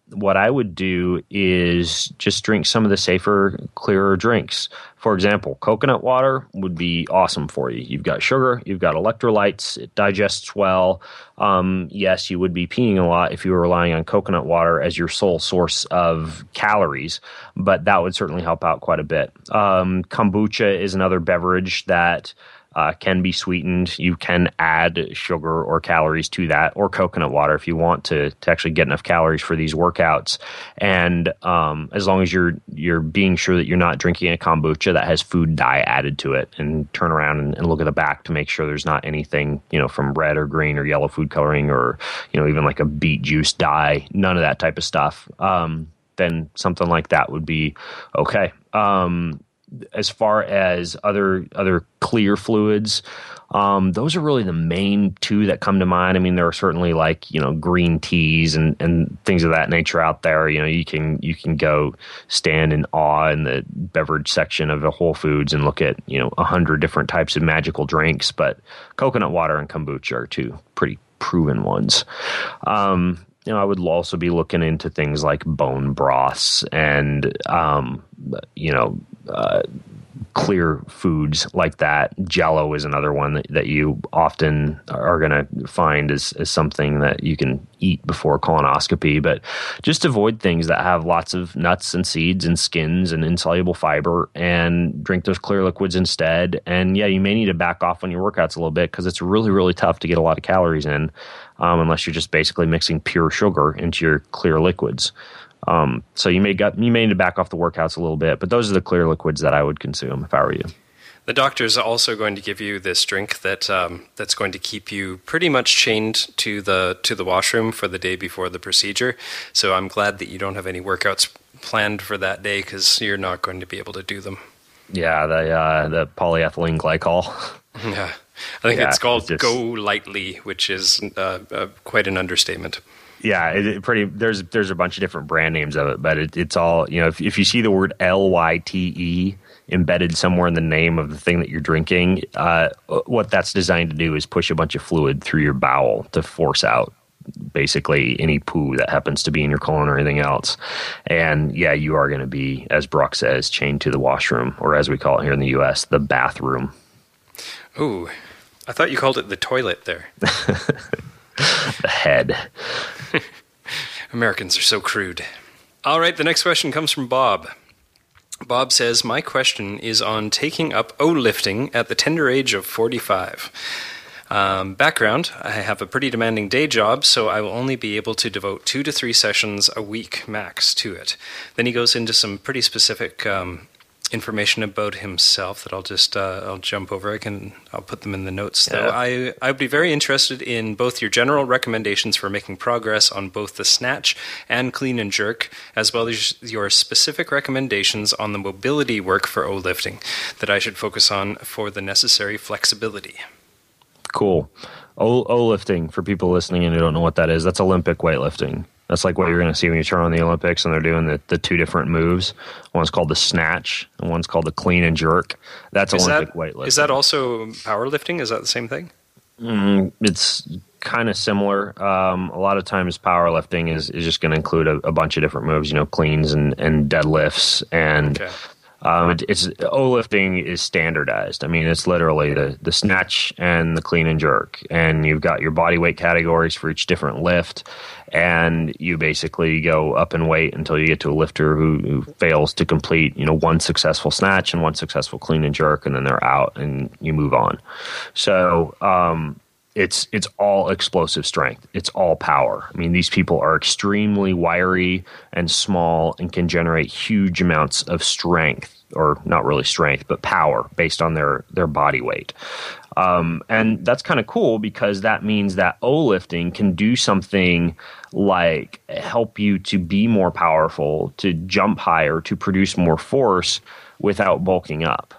what I would do is just drink some of the safer, clearer drinks. For example, coconut water would be awesome for you. You've got sugar, you've got electrolytes, it digests well. Um, yes, you would be peeing a lot if you were relying on coconut water as your sole source of calories, but that would certainly help out quite a bit. Um, kombucha is another beverage that Uh, can be sweetened. You can add sugar or calories to that, or coconut water if you want to to actually get enough calories for these workouts. And um, as long as you're you're being sure that you're not drinking a kombucha that has food dye added to it, and turn around and, and look at the back to make sure there's not anything, you know, from red or green or yellow food coloring, or, you know, even like a beet juice dye, none of that type of stuff. Um, then something like that would be okay. Um, As far as other other clear fluids, um, those are really the main two that come to mind. I mean, there are certainly like, you know, green teas and, and things of that nature out there. You know, you can you can go stand in awe in the beverage section of a Whole Foods and look at, you know, a hundred different types of magical drinks. But coconut water and kombucha are two pretty proven ones. Um, You know, I would also be looking into things like bone broths and, um, you know, uh, clear foods like that. Jello is another one that, that you often are going to find as, as something that you can eat before colonoscopy. But just avoid things that have lots of nuts and seeds and skins and insoluble fiber, and drink those clear liquids instead. And yeah, you may need to back off on your workouts a little bit because it's really, really tough to get a lot of calories in. Um, unless you're just basically mixing pure sugar into your clear liquids. Um, so you may got, you may need to back off the workouts a little bit, but those are the clear liquids that I would consume if I were you. The doctor's also going to give you this drink that um, that's going to keep you pretty much chained to the to the washroom for the day before the procedure. So I'm glad that you don't have any workouts planned for that day, because you're not going to be able to do them. Yeah, the uh, the polyethylene glycol. Yeah. I think Yeah, it's called it's just- Go Lightly, which is uh, uh, quite an understatement. Yeah, it, it pretty. There's there's a bunch of different brand names of it, but it, it's all, you know. If if you see the word L Y T E embedded somewhere in the name of the thing that you're drinking, uh, what that's designed to do is push a bunch of fluid through your bowel to force out basically any poo that happens to be in your colon or anything else. And yeah, you are going to be, as Brock says, chained to the washroom, or as we call it here in the U S, the bathroom. Ooh, I thought you called it the toilet there. The head. Americans are so crude. All right, the next question comes from Bob. Bob says, my question is on taking up O-lifting at the tender age of forty-five. Um, background, I have a pretty demanding day job, so I will only be able to devote two to three sessions a week max to it. Then he goes into some pretty specific um, information about himself that I'll just uh, I'll jump over. I can I'll put them in the notes. Though Yeah. I I would be very interested in both your general recommendations for making progress on both the snatch and clean and jerk, as well as your specific recommendations on the mobility work for O-lifting that I should focus on for the necessary flexibility. Cool. O- O-lifting, for people listening and who don't know what that is, that's Olympic weightlifting. That's like what you're going to see when you turn on the Olympics and they're doing the, the two different moves. One's called the snatch and one's called the clean and jerk. That's Is Olympic that, weightlifting. is that also powerlifting? Is that the same thing? Mm, it's kind of similar. Um, a lot of times powerlifting is, is just going to include a, a bunch of different moves, you know, cleans and, and deadlifts. And Okay. um, it, it's O-lifting is standardized. I mean, it's literally the, the snatch and the clean and jerk. And you've got your body weight categories for each different lift. And you basically go up in weight until you get to a lifter who, who fails to complete, you know, one successful snatch and one successful clean and jerk, and then they're out and you move on. So um, it's it's all explosive strength. It's all power. I mean, these people are extremely wiry and small and can generate huge amounts of strength, or not really strength, but power based on their, their body weight. Um, and that's kind of cool because that means that O-lifting can do something like help you to be more powerful, to jump higher, to produce more force without bulking up.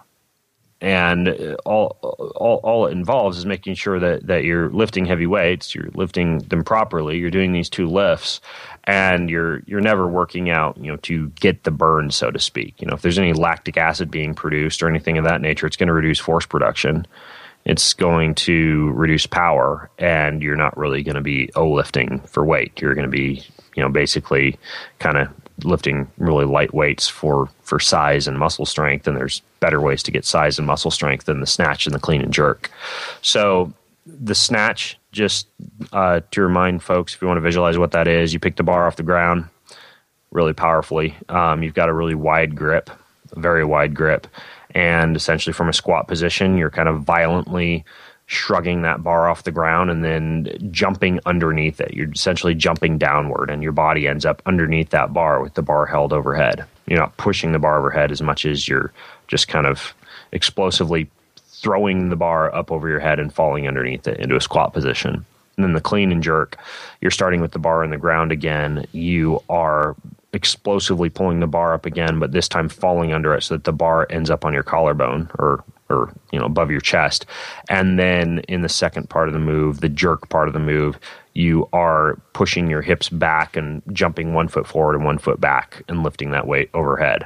And all, all all it involves is making sure that, that you're lifting heavy weights, you're lifting them properly, you're doing these two lifts, and you're you're never working out, you know, to get the burn, so to speak. You know, if there's any lactic acid being produced or anything of that nature, it's going to reduce force production. it's going to reduce power, and you're not really going to be O-lifting for weight. You're going to be, you know, basically kind of lifting really light weights for, for size and muscle strength, and there's better ways to get size and muscle strength than the snatch and the clean and jerk. So the snatch, just uh, to remind folks, if you want to visualize what that is, you pick the bar off the ground really powerfully. Um, you've got a really wide grip, a very wide grip, and essentially from a squat position, you're kind of violently shrugging that bar off the ground and then jumping underneath it. You're essentially jumping downward, and your body ends up underneath that bar with the bar held overhead. You're not pushing the bar overhead as much as you're just kind of explosively throwing the bar up over your head and falling underneath it into a squat position. And then the clean and jerk, you're starting with the bar in the ground again. You are explosively pulling the bar up again, but this time falling under it so that the bar ends up on your collarbone or or you know above your chest. And then in the second part of the move, the jerk part of the move, you are pushing your hips back and jumping one foot forward and one foot back and lifting that weight overhead.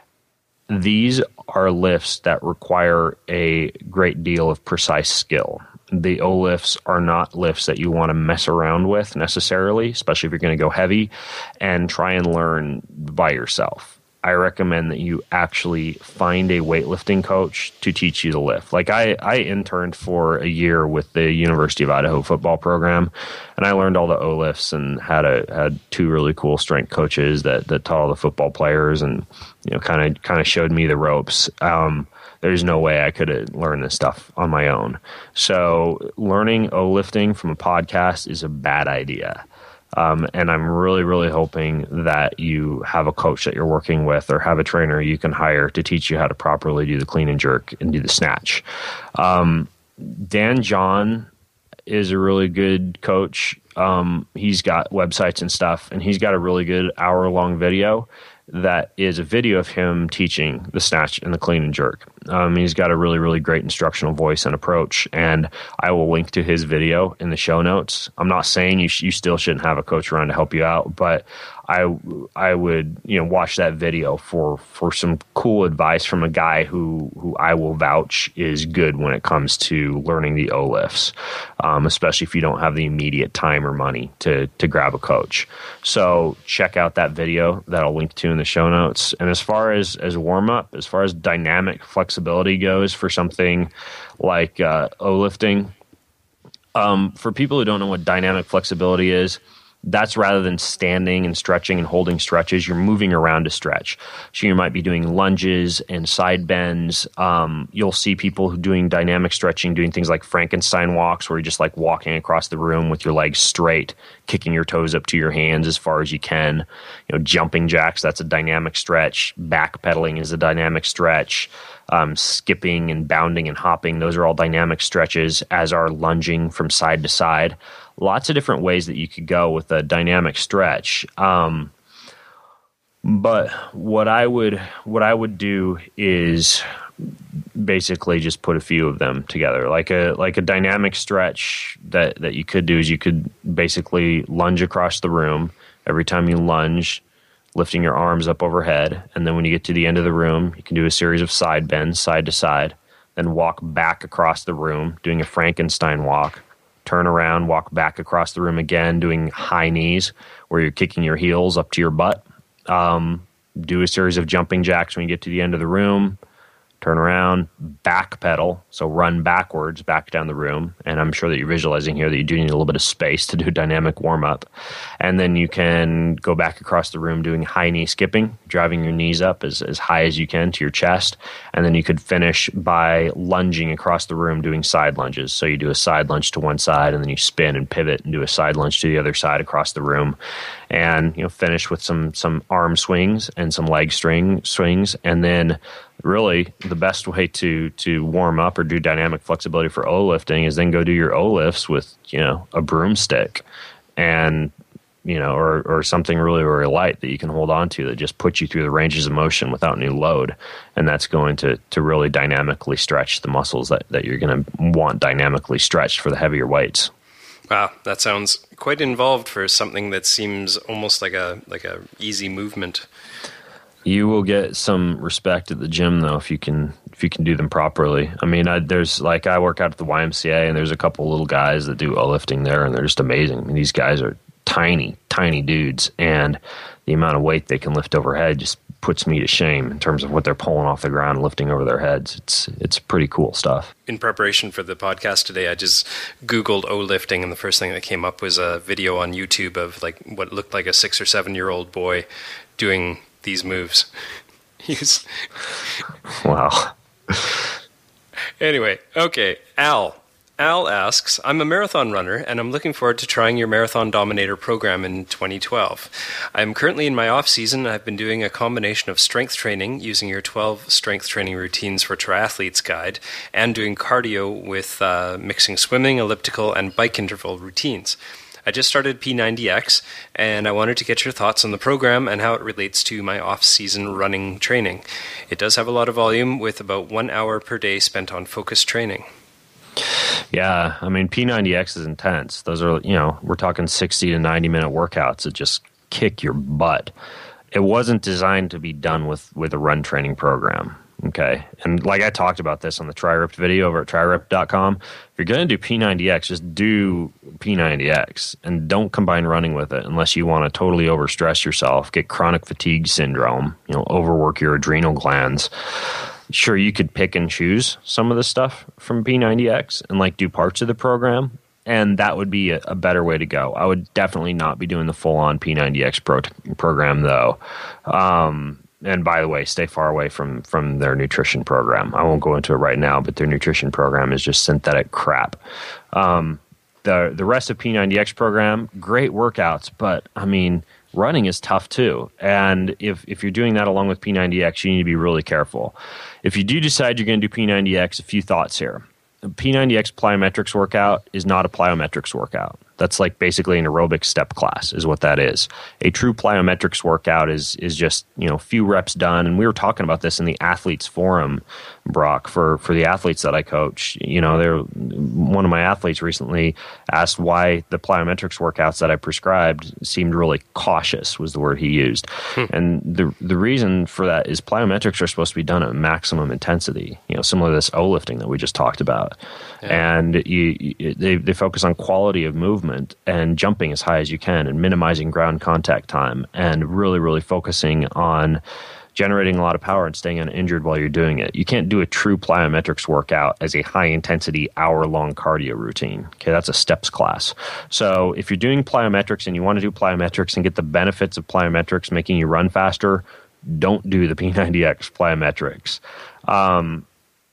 These are lifts that require a great deal of precise skill. The O-lifts are not lifts that you want to mess around with necessarily, especially if you're going to go heavy and try and learn by yourself. I recommend that you actually find a weightlifting coach to teach you the lift. Like I, I interned for a year with the University of Idaho football program, and I learned all the O-lifts and had a had two really cool strength coaches that that taught all the football players and you know kind of kind of showed me the ropes. Um, there's no way I could have learned this stuff on my own. So learning O-lifting from a podcast is a bad idea. Um, and I'm really, really hoping that you have a coach that you're working with or have a trainer you can hire to teach you how to properly do the clean and jerk and do the snatch. Um, Dan John is a really good coach. Um, he's got websites and stuff, and he's got a really good hour-long video that is a video of him teaching the snatch and the clean and jerk. Um, he's got a really, really great instructional voice and approach, and I will link to his video in the show notes. I'm not saying you sh- you still shouldn't have a coach around to help you out, but I I would you know watch that video for for some cool advice from a guy who who I will vouch is good when it comes to learning the O-lifts, um, especially if you don't have the immediate time or money to to grab a coach. So check out that video that I'll link to in the show notes. And as far as as warm up, as far as dynamic flexibility goes for something like uh, O-lifting, um, for people who don't know what dynamic flexibility is, that's rather than standing and stretching and holding stretches, you're moving around to stretch. So you might be doing lunges and side bends. Um, you'll see people who doing dynamic stretching, doing things like Frankenstein walks, where you're just like walking across the room with your legs straight, kicking your toes up to your hands as far as you can. You know, jumping jacks, that's a dynamic stretch. Backpedaling is a dynamic stretch. Um, skipping and bounding and hopping, those are all dynamic stretches, as are lunging from side to side. Lots of different ways that you could go with a dynamic stretch. Um, but what I would what I would do is basically just put a few of them together. Like a like a dynamic stretch that, that you could do is you could basically lunge across the room. Every time you lunge, lifting your arms up overhead, and then when you get to the end of the room, you can do a series of side bends, side to side, then walk back across the room, doing a Frankenstein walk, turn around, walk back across the room again, doing high knees, where you're kicking your heels up to your butt. Um, do a series of jumping jacks when you get to the end of the room, turn around, back pedal, so run backwards, back down the room. And I'm sure that you're visualizing here that you do need a little bit of space to do dynamic warm-up. And then you can go back across the room doing high knee skipping, driving your knees up as, as high as you can to your chest. And then you could finish by lunging across the room doing side lunges. So you do a side lunge to one side, and then you spin and pivot and do a side lunge to the other side across the room. And you know, finish with some some arm swings and some leg string swings. And then really the best way to to warm up or do dynamic flexibility for O-lifting is then go do your O-lifts with, you know, a broomstick and, you know, or, or something really, really light that you can hold on to that just puts you through the ranges of motion without any load. And that's going to, to really dynamically stretch the muscles that, that you're going to want dynamically stretched for the heavier weights. Wow, that sounds quite involved for something that seems almost like a like a easy movement. You will get some respect at the gym, though, if you can if you can do them properly. I mean, I, there's like I work out at the Y M C A, and there's a couple little guys that do lifting there, and they're just amazing. I mean, these guys are tiny, tiny dudes, and the amount of weight they can lift overhead just puts me to shame in terms of what they're pulling off the ground and lifting over their heads. It's it's pretty cool stuff. In preparation for the podcast today, I just Googled O lifting, and the first thing that came up was a video on YouTube of like what looked like a six or seven year old boy doing these moves. He's wow. Anyway, okay, Al. Al asks, I'm a marathon runner, and I'm looking forward to trying your Marathon Dominator program in twenty twelve. I'm currently in my off-season, and I've been doing a combination of strength training using your twelve strength training routines for triathletes guide, and doing cardio with uh, mixing swimming, elliptical, and bike interval routines. I just started P ninety X, and I wanted to get your thoughts on the program and how it relates to my off-season running training. It does have a lot of volume, with about one hour per day spent on focused training. Yeah, I mean, P ninety X is intense. Those are, you know, we're talking sixty to ninety minute workouts that just kick your butt. It wasn't designed to be done with, with a run training program. Okay. And like I talked about this on the TriRipped video over at tri ripped dot com. If you're going to do P ninety X, just do P ninety X and don't combine running with it unless you want to totally overstress yourself, get chronic fatigue syndrome, you know, overwork your adrenal glands. Sure, you could pick and choose some of the stuff from P ninety X and like do parts of the program, and that would be a, a better way to go. I would definitely not be doing the full-on P ninety X pro- program, though. Um, and by the way, stay far away from, from their nutrition program. I won't go into it right now, but their nutrition program is just synthetic crap. Um, the the rest of P ninety X program, great workouts, but I mean, running is tough too. And if, if you're doing that along with P ninety X, you need to be really careful. If you do decide you're going to do P ninety X, a few thoughts here. A P ninety X plyometrics workout is not a plyometrics workout. That's like basically an aerobic step class is what that is. A true plyometrics workout is is just, you know, few reps done. And we were talking about this in the athletes forum, Brock, for, for the athletes that I coach. You know, they're, one of my athletes recently asked why the plyometrics workouts that I prescribed seemed really cautious, was the word he used. Hmm. And the the reason for that is plyometrics are supposed to be done at maximum intensity, you know, similar to this O lifting that we just talked about. Yeah. And you, you, they, they focus on quality of movement and jumping as high as you can and minimizing ground contact time and really, really focusing on generating a lot of power and staying uninjured while you're doing it. You can't do a true plyometrics workout as a high-intensity, hour-long cardio routine. Okay, that's a steps class. So if you're doing plyometrics and you want to do plyometrics and get the benefits of plyometrics making you run faster, don't do the P ninety X plyometrics. Um,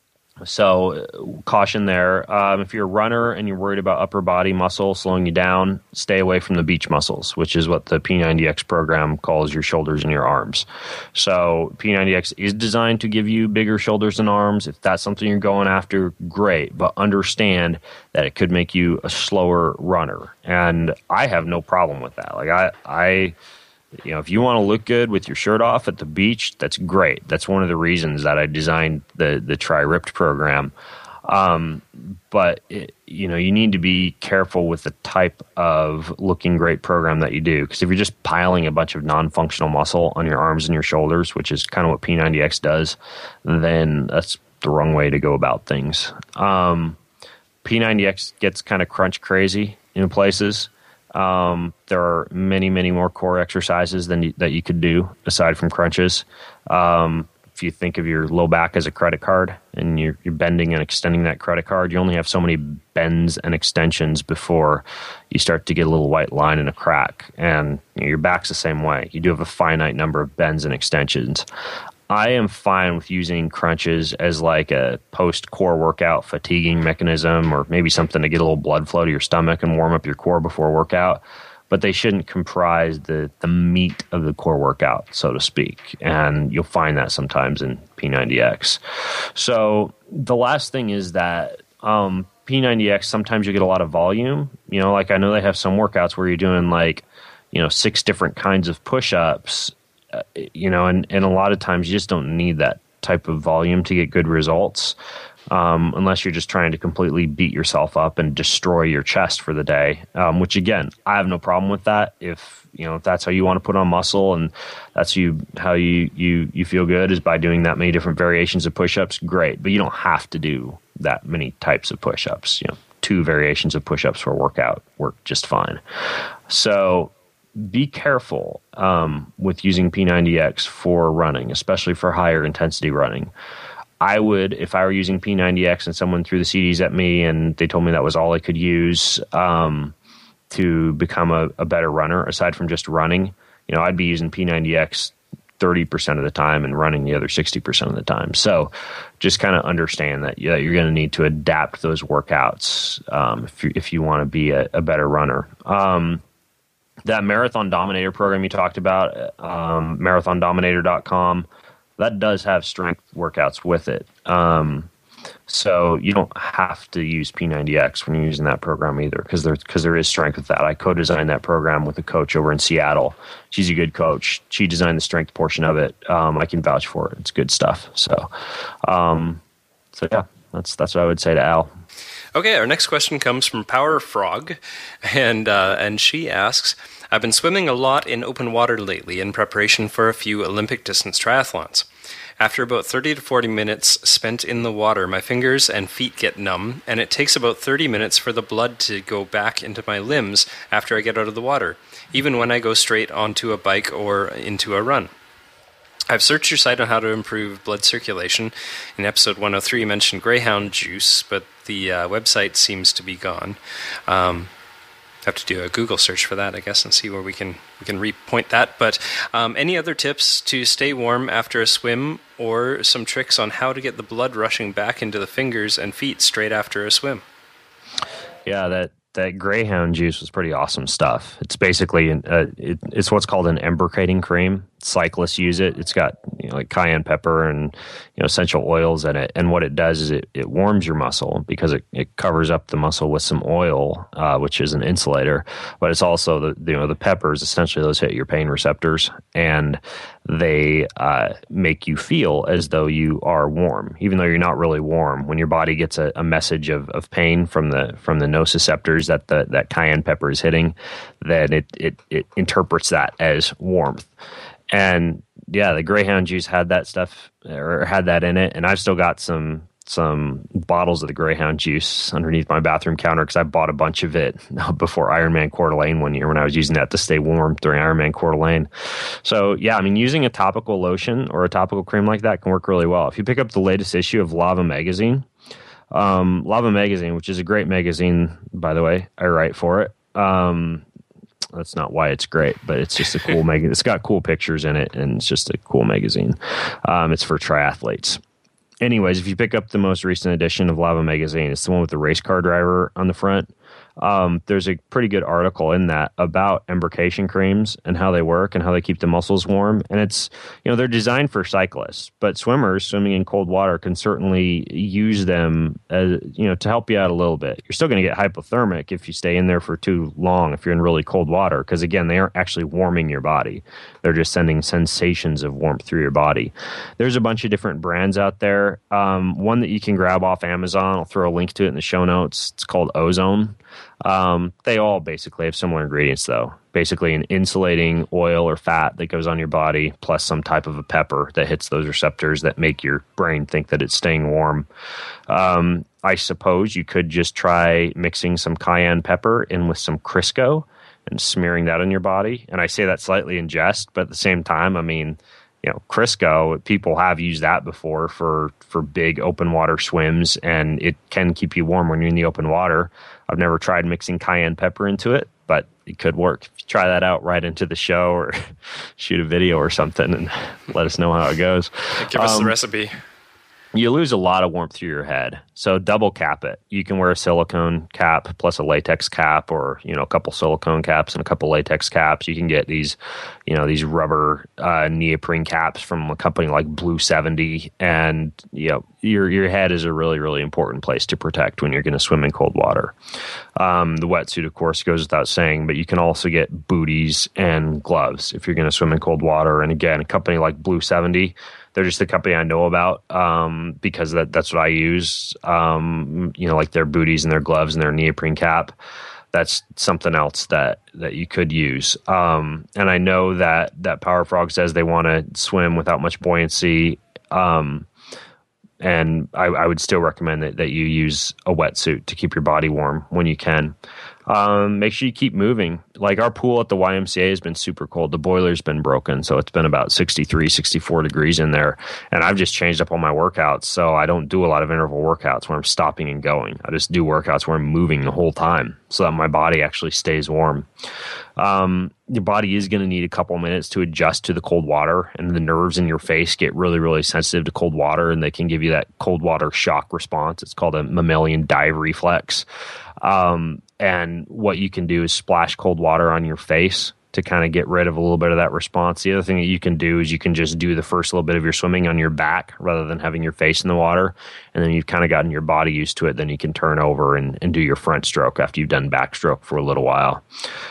So caution there. Um, if you're a runner and you're worried about upper body muscle slowing you down, stay away from the beach muscles, which is what the P ninety X program calls your shoulders and your arms. So P ninety X is designed to give you bigger shoulders and arms. If that's something you're going after, great. But understand that it could make you a slower runner. And I have no problem with that. Like I... I You know, if you want to look good with your shirt off at the beach, that's great. That's one of the reasons that I designed the the TriRipped program. Um, but it, you know, you need to be careful with the type of looking great program that you do, because if you're just piling a bunch of non-functional muscle on your arms and your shoulders, which is kind of what P ninety X does, then that's the wrong way to go about things. Um, P ninety X gets kind of crunch crazy in places. Um, there are many, many more core exercises than you, that you could do aside from crunches. Um, if you think of your low back as a credit card and you're, you're bending and extending that credit card, you only have so many bends and extensions before you start to get a little white line and a crack. And you know, your back's the same way. You do have a finite number of bends and extensions. I am fine with using crunches as like a post-core workout fatiguing mechanism, or maybe something to get a little blood flow to your stomach and warm up your core before workout. But they shouldn't comprise the, the meat of the core workout, so to speak. And you'll find that sometimes in P ninety X. So the last thing is that um, P ninety X, sometimes you get a lot of volume. You know, like I know they have some workouts where you're doing like, you know, six different kinds of push-ups. Uh, you know, and, and a lot of times you just don't need that type of volume to get good results. um, unless you're just trying to completely beat yourself up and destroy your chest for the day, um, which again, I have no problem with that. If you know if that's how you want to put on muscle and that's you how you, you, you feel good is by doing that many different variations of push-ups, great. But you don't have to do that many types of push-ups. You know, two variations of push-ups for a workout work just fine. So be careful um, with using P ninety X for running, especially for higher intensity running. I would, if I were using P ninety X and someone threw the C Ds at me and they told me that was all I could use um, to become a, a better runner, aside from just running, you know, I'd be using P ninety X thirty percent of the time and running the other sixty percent of the time. So just kind of understand that yeah, you're going to need to adapt those workouts um, if you, if you want to be a, a better runner. Um, that Marathon Dominator program you talked about, um, marathon dominator dot com, that does have strength workouts with it. Um, so you don't have to use P ninety X when you're using that program either, because there, because there is strength with that. I co-designed that program with a coach over in Seattle. She's a good coach. She designed the strength portion of it. Um, I can vouch for it. It's good stuff. So, um, so yeah, that's that's what I would say to Al. Okay, our next question comes from Power Frog, and uh, and she asks, I've been swimming a lot in open water lately in preparation for a few Olympic distance triathlons. After about thirty to forty minutes spent in the water, my fingers and feet get numb, and it takes about thirty minutes for the blood to go back into my limbs after I get out of the water, even when I go straight onto a bike or into a run. I've searched your site on how to improve blood circulation. In episode one oh three, you mentioned Greyhound juice, but the uh, website seems to be gone. Um, have to do a Google search for that, I guess, and see where we can we can repoint that. But um, any other tips to stay warm after a swim, or some tricks on how to get the blood rushing back into the fingers and feet straight after a swim? Yeah, that that Greyhound juice was pretty awesome stuff. It's basically an, uh, it, it's what's called an embrocating cream. Cyclists use it. It's got you know, like cayenne pepper and you know essential oils in it. And what it does is it, it warms your muscle because it, it covers up the muscle with some oil, uh, which is an insulator. But it's also the you know the peppers. Essentially, those hit your pain receptors and they uh, make you feel as though you are warm, even though you're not really warm. When your body gets a, a message of, of pain from the from the nociceptors that the that cayenne pepper is hitting, then it it it interprets that as warmth. And yeah, the Greyhound juice had that stuff or had that in it, and I've still got some some bottles of the Greyhound juice underneath my bathroom counter because I bought a bunch of it before Ironman Coeur d'Alene one year when I was using that to stay warm during Ironman Coeur d'Alene. So yeah, I mean, using a topical lotion or a topical cream like that can work really well. If you pick up the latest issue of Lava Magazine, um, Lava Magazine, which is a great magazine, by the way, I write for it. Um, That's not why it's great, but it's just a cool magazine. It's got cool pictures in it, and it's just a cool magazine. Um, it's for triathletes. Anyways, if you pick up the most recent edition of Lava Magazine, it's the one with the race car driver on the front. Um, there's a pretty good article in that about embrocation creams and how they work and how they keep the muscles warm. And it's, you know, they're designed for cyclists, but swimmers swimming in cold water can certainly use them as, you know, to help you out a little bit. You're still going to get hypothermic if you stay in there for too long, if you're in really cold water, because again, they aren't actually warming your body. They're just sending sensations of warmth through your body. There's a bunch of different brands out there. Um, one that you can grab off Amazon, I'll throw a link to it in the show notes. It's called Ozone. Um, they all basically have similar ingredients, though. Basically an insulating oil or fat that goes on your body, plus some type of a pepper that hits those receptors that make your brain think that it's staying warm. Um, I suppose you could just try mixing some cayenne pepper in with some Crisco and smearing that on your body. And I say that slightly in jest, but at the same time, I mean, you know, Crisco, people have used that before for, for big open water swims, and it can keep you warm when you're in the open water. I've never tried mixing cayenne pepper into it, but it could work. If you try that out right into the show or shoot a video or something and let us know how it goes. Give us um, the recipe. You lose a lot of warmth through your head. So double cap it. You can wear a silicone cap plus a latex cap, or, you know, a couple silicone caps and a couple latex caps. You can get these, you know, these rubber uh, neoprene caps from a company like Blue seventy, and, you know, your your head is a really, really important place to protect when you're going to swim in cold water. Um, the wetsuit, of course, goes without saying, but you can also get booties and gloves if you're going to swim in cold water. And again, a company like Blue seventy, they're just the company I know about um, because that, that's what I use, um, you know, like their booties and their gloves and their neoprene cap. That's something else that, that you could use. Um, and I know that, that Power Frog says they want to swim without much buoyancy. Um, and I, I would still recommend that, that you use a wetsuit to keep your body warm when you can. Um, make sure you keep moving. Like our pool at the Y M C A has been super cold. The boiler's been broken, so it's been about sixty-three, sixty-four degrees in there. And I've just changed up all my workouts, so I don't do a lot of interval workouts where I'm stopping and going. I just do workouts where I'm moving the whole time so that my body actually stays warm. Um, your body is going to need a couple minutes to adjust to the cold water, and the nerves in your face get really, really sensitive to cold water, and they can give you that cold water shock response. It's called a mammalian dive reflex. Um, and what you can do is splash cold water on your face to kind of get rid of a little bit of that response. The other thing that you can do is you can just do the first little bit of your swimming on your back rather than having your face in the water. And then you've kind of gotten your body used to it. Then you can turn over and, and do your front stroke after you've done backstroke for a little while.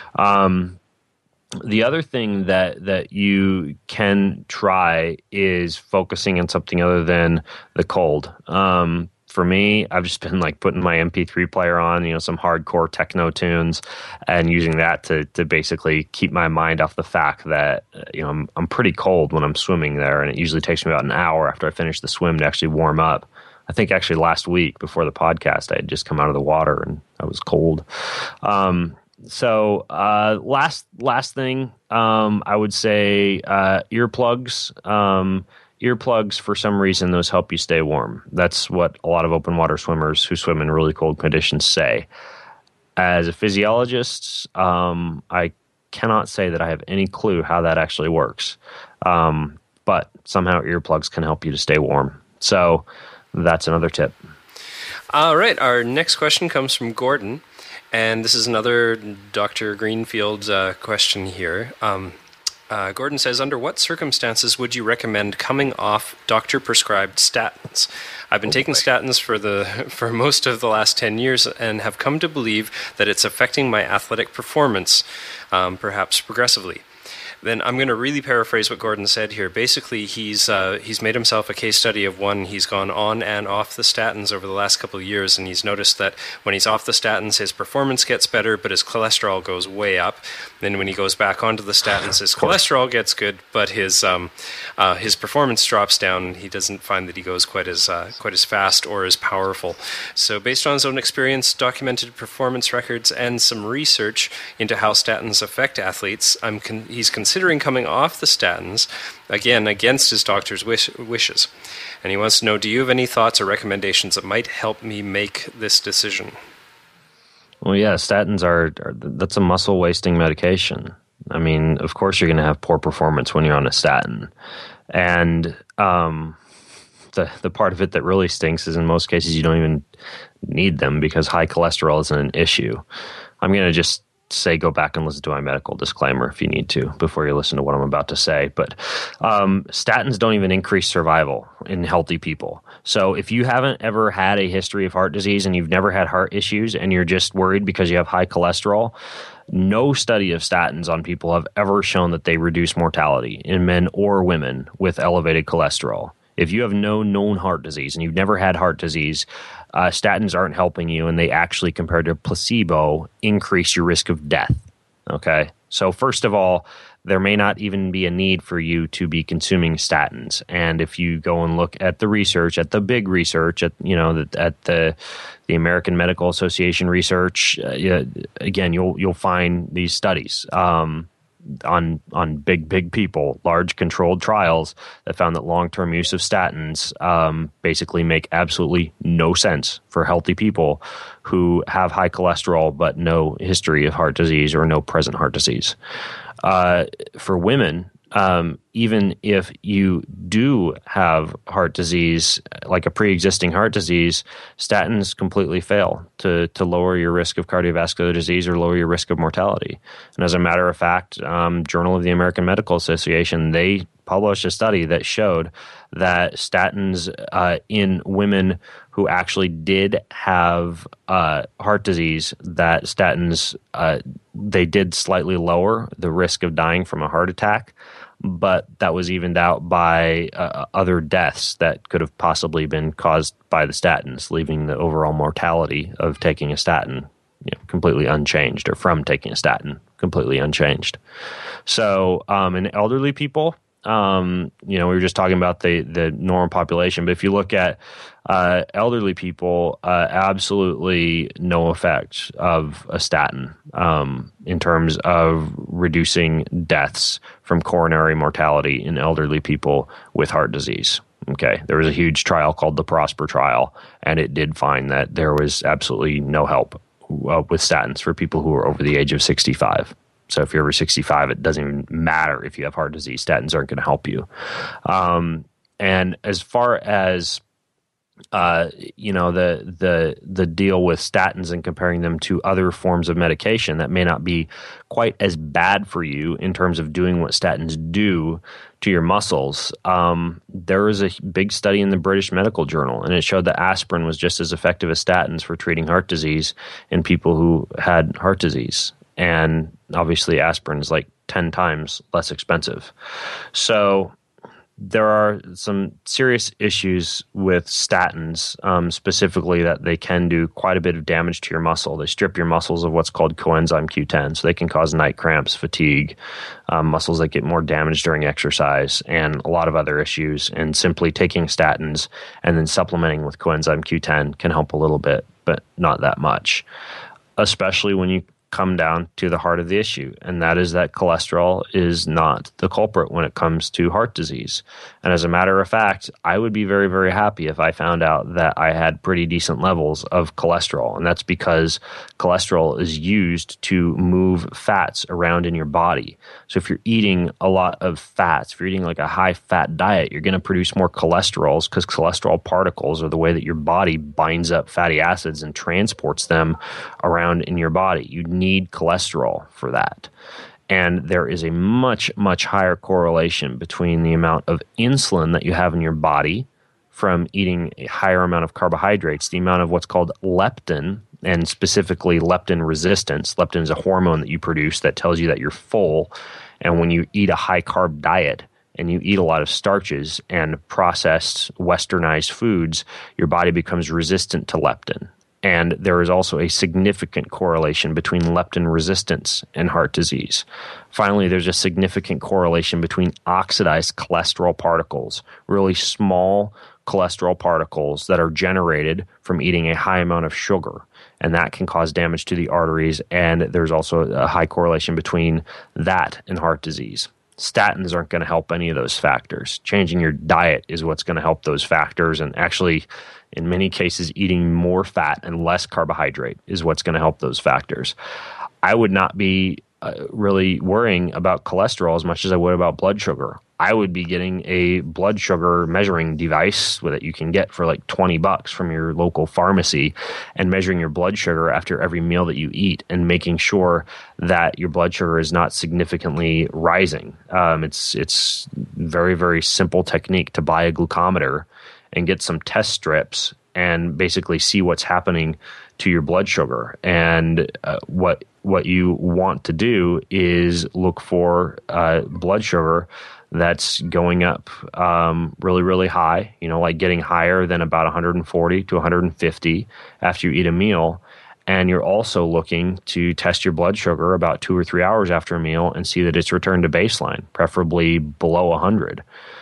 Um, the other thing that, that you can try is focusing on something other than the cold. Um, For me, I've just been like putting my M P three player on, you know, some hardcore techno tunes, and using that to to basically keep my mind off the fact that, you know, I'm I'm pretty cold when I'm swimming there, and it usually takes me about an hour after I finish the swim to actually warm up. I think actually last week before the podcast, I had just come out of the water and I was cold. Um, so uh, last last thing, um, I would say uh, earplugs. Um, Earplugs, for some reason, those help you stay warm. That's what a lot of open water swimmers who swim in really cold conditions say. As a physiologist, um, I cannot say that I have any clue how that actually works. Um, but somehow earplugs can help you to stay warm. So that's another tip. All right. Our next question comes from Gordon. And this is another Doctor Greenfield uh, question here. Um Uh, Gordon says, under what circumstances would you recommend coming off doctor-prescribed statins? I've been oh, taking boy. statins for the for most of the last ten years and have come to believe that it's affecting my athletic performance, um, perhaps progressively. Then I'm going to really paraphrase what Gordon said here. Basically, he's uh, he's made himself a case study of one. He's gone on and off the statins over the last couple of years, and he's noticed that when he's off the statins, his performance gets better, but his cholesterol goes way up. Then when he goes back onto the statins, his cholesterol gets good, but his um, uh, his performance drops down. He doesn't find that he goes quite as uh, quite as fast or as powerful. So based on his own experience, documented performance records, and some research into how statins affect athletes, I'm con- he's considering coming off the statins, again, against his doctor's wish- wishes. And he wants to know, do you have any thoughts or recommendations that might help me make this decision? Well, yeah, statins are, are that's a muscle-wasting medication. I mean, of course you're going to have poor performance when you're on a statin. And um, the the part of it that really stinks is in most cases you don't even need them because high cholesterol isn't an issue. I'm going to just say go back and listen to my medical disclaimer if you need to before you listen to what I'm about to say. But um, statins don't even increase survival in healthy people. So if you haven't ever had a history of heart disease and you've never had heart issues and you're just worried because you have high cholesterol, no study of statins on people have ever shown that they reduce mortality in men or women with elevated cholesterol. If you have no known heart disease and you've never had heart disease, uh, statins aren't helping you, and they actually, compared to placebo, increase your risk of death. Okay? So first of all, there may not even be a need for you to be consuming statins. And if you go and look at the research, at the big research, at you know, at the the American Medical Association research, uh, yeah, again, you'll you'll find these studies. Um, on on big, big people, large controlled trials that found that long-term use of statins um, basically make absolutely no sense for healthy people who have high cholesterol but no history of heart disease or no present heart disease. Uh, for women, um, even if you do have heart disease, like a pre-existing heart disease, statins completely fail to to lower your risk of cardiovascular disease or lower your risk of mortality. And as a matter of fact, um, Journal of the American Medical Association, they published a study that showed that statins uh, in women who actually did have uh, heart disease, that statins, uh, they did slightly lower the risk of dying from a heart attack, but that was evened out by uh, other deaths that could have possibly been caused by the statins, leaving the overall mortality of taking a statin, you know, completely unchanged, or from taking a statin completely unchanged. So um, in elderly people, Um, you know, we were just talking about the, the normal population, but if you look at uh, elderly people, uh, absolutely no effect of a statin um, in terms of reducing deaths from coronary mortality in elderly people with heart disease. Okay, there was a huge trial called the PROSPER trial, and it did find that there was absolutely no help uh, with statins for people who are over the age of sixty-five. So if you're over sixty-five, it doesn't even matter if you have heart disease. Statins aren't going to help you. Um, and as far as uh, you know, the the the deal with statins and comparing them to other forms of medication that may not be quite as bad for you in terms of doing what statins do to your muscles. Um, there was a big study in the British Medical Journal, and it showed that aspirin was just as effective as statins for treating heart disease in people who had heart disease. And obviously aspirin is like ten times less expensive. So there are some serious issues with statins, um, specifically that they can do quite a bit of damage to your muscle. They strip your muscles of what's called coenzyme Q ten, so they can cause night cramps, fatigue, um, muscles that get more damaged during exercise, and a lot of other issues. And simply taking statins and then supplementing with coenzyme Q ten can help a little bit, but not that much, especially when you come down to the heart of the issue, and that is that cholesterol is not the culprit when it comes to heart disease. And as a matter of fact, I would be very, very happy if I found out that I had pretty decent levels of cholesterol, and that's because cholesterol is used to move fats around in your body. So if you're eating a lot of fats, if you're eating like a high-fat diet, you're going to produce more cholesterols, because cholesterol particles are the way that your body binds up fatty acids and transports them around in your body. You need cholesterol for that. And there is a much, much higher correlation between the amount of insulin that you have in your body from eating a higher amount of carbohydrates, the amount of what's called leptin, and specifically leptin resistance. Leptin is a hormone that you produce that tells you that you're full. And when you eat a high-carb diet and you eat a lot of starches and processed, westernized foods, your body becomes resistant to leptin. And there is also a significant correlation between leptin resistance and heart disease. Finally, there's a significant correlation between oxidized cholesterol particles, really small cholesterol particles that are generated from eating a high amount of sugar. And that can cause damage to the arteries. And there's also a high correlation between that and heart disease. Statins aren't going to help any of those factors. Changing your diet is what's going to help those factors. And actually, in many cases, eating more fat and less carbohydrate is what's going to help those factors. I would not be uh, really worrying about cholesterol as much as I would about blood sugar. I would be getting a blood sugar measuring device that you can get for like twenty bucks from your local pharmacy, and measuring your blood sugar after every meal that you eat, and making sure that your blood sugar is not significantly rising. Um, it's it's very, very simple technique to buy a glucometer and get some test strips and basically see what's happening to your blood sugar. And uh, what what you want to do is look for uh, blood sugar that's going up um, really, really high, you know, like getting higher than about one hundred forty to one hundred fifty after you eat a meal. And you're also looking to test your blood sugar about two or three hours after a meal and see that it's returned to baseline, preferably below one hundred.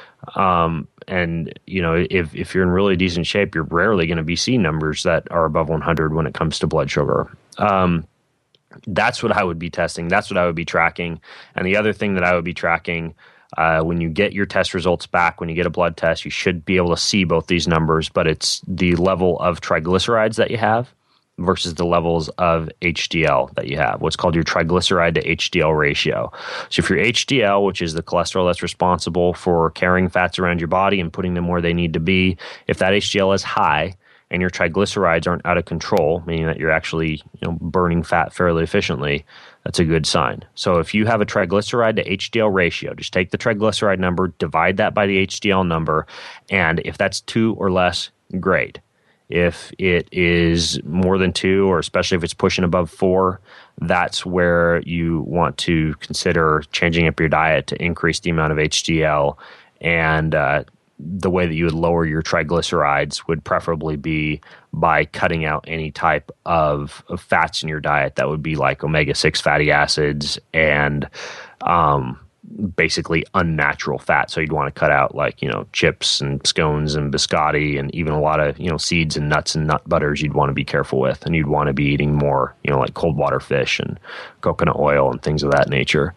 Um, and, you know, if, if you're in really decent shape, you're rarely going to be seeing numbers that are above one hundred when it comes to blood sugar. Um, that's what I would be testing. That's what I would be tracking. And the other thing that I would be tracking, uh, when you get your test results back, when you get a blood test, you should be able to see both these numbers, but it's the level of triglycerides that you have versus the levels of H D L that you have, what's called your triglyceride to H D L ratio. So if your H D L, which is the cholesterol that's responsible for carrying fats around your body and putting them where they need to be, if that H D L is high and your triglycerides aren't out of control, meaning that you're actually, you know, burning fat fairly efficiently, that's a good sign. So if you have a triglyceride to H D L ratio, just take the triglyceride number, divide that by the H D L number, and if that's two or less, great. If it is more than two, or especially if it's pushing above four, that's where you want to consider changing up your diet to increase the amount of H D L. And uh, the way that you would lower your triglycerides would preferably be by cutting out any type of, of fats in your diet. That would be like omega six fatty acids and um basically unnatural fat. So you'd want to cut out like, you know, chips and scones and biscotti and even a lot of, you know, seeds and nuts and nut butters you'd want to be careful with. And you'd want to be eating more, you know, like cold water fish and coconut oil and things of that nature.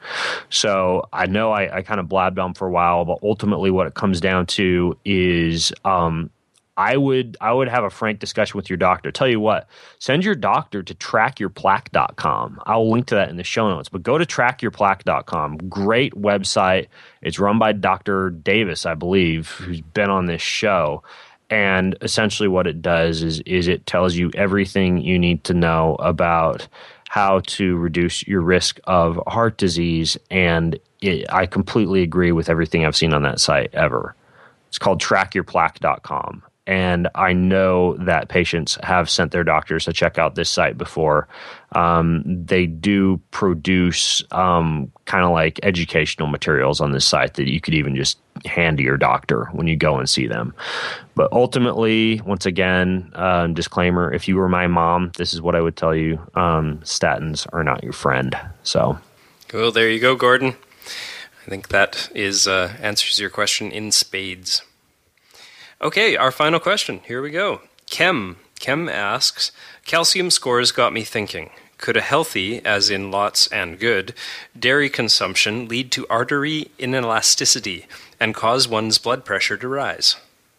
So I know I, I kind of blabbed on for a while, but ultimately what it comes down to is um, I would I would have a frank discussion with your doctor. Tell you what, send your doctor to track your plaque dot com. I'll link to that in the show notes, but go to track your plaque dot com. Great website. It's run by Doctor Davis, I believe, who's been on this show. And essentially what it does is, is it tells you everything you need to know about how to reduce your risk of heart disease. And it, I completely agree with everything I've seen on that site ever. It's called track your plaque dot com. And I know that patients have sent their doctors to check out this site before. Um, they do produce um, kind of like educational materials on this site that you could even just hand to your doctor when you go and see them. But ultimately, once again, uh, disclaimer, if you were my mom, this is what I would tell you. Um, statins are not your friend. So, Well, there you go, Gordon. I think that is uh, answers your question in spades. Okay, our final question. Here we go. Kem. Kem asks, calcium scores got me thinking. Could a healthy, as in lots and good, dairy consumption lead to artery inelasticity and cause one's blood pressure to rise?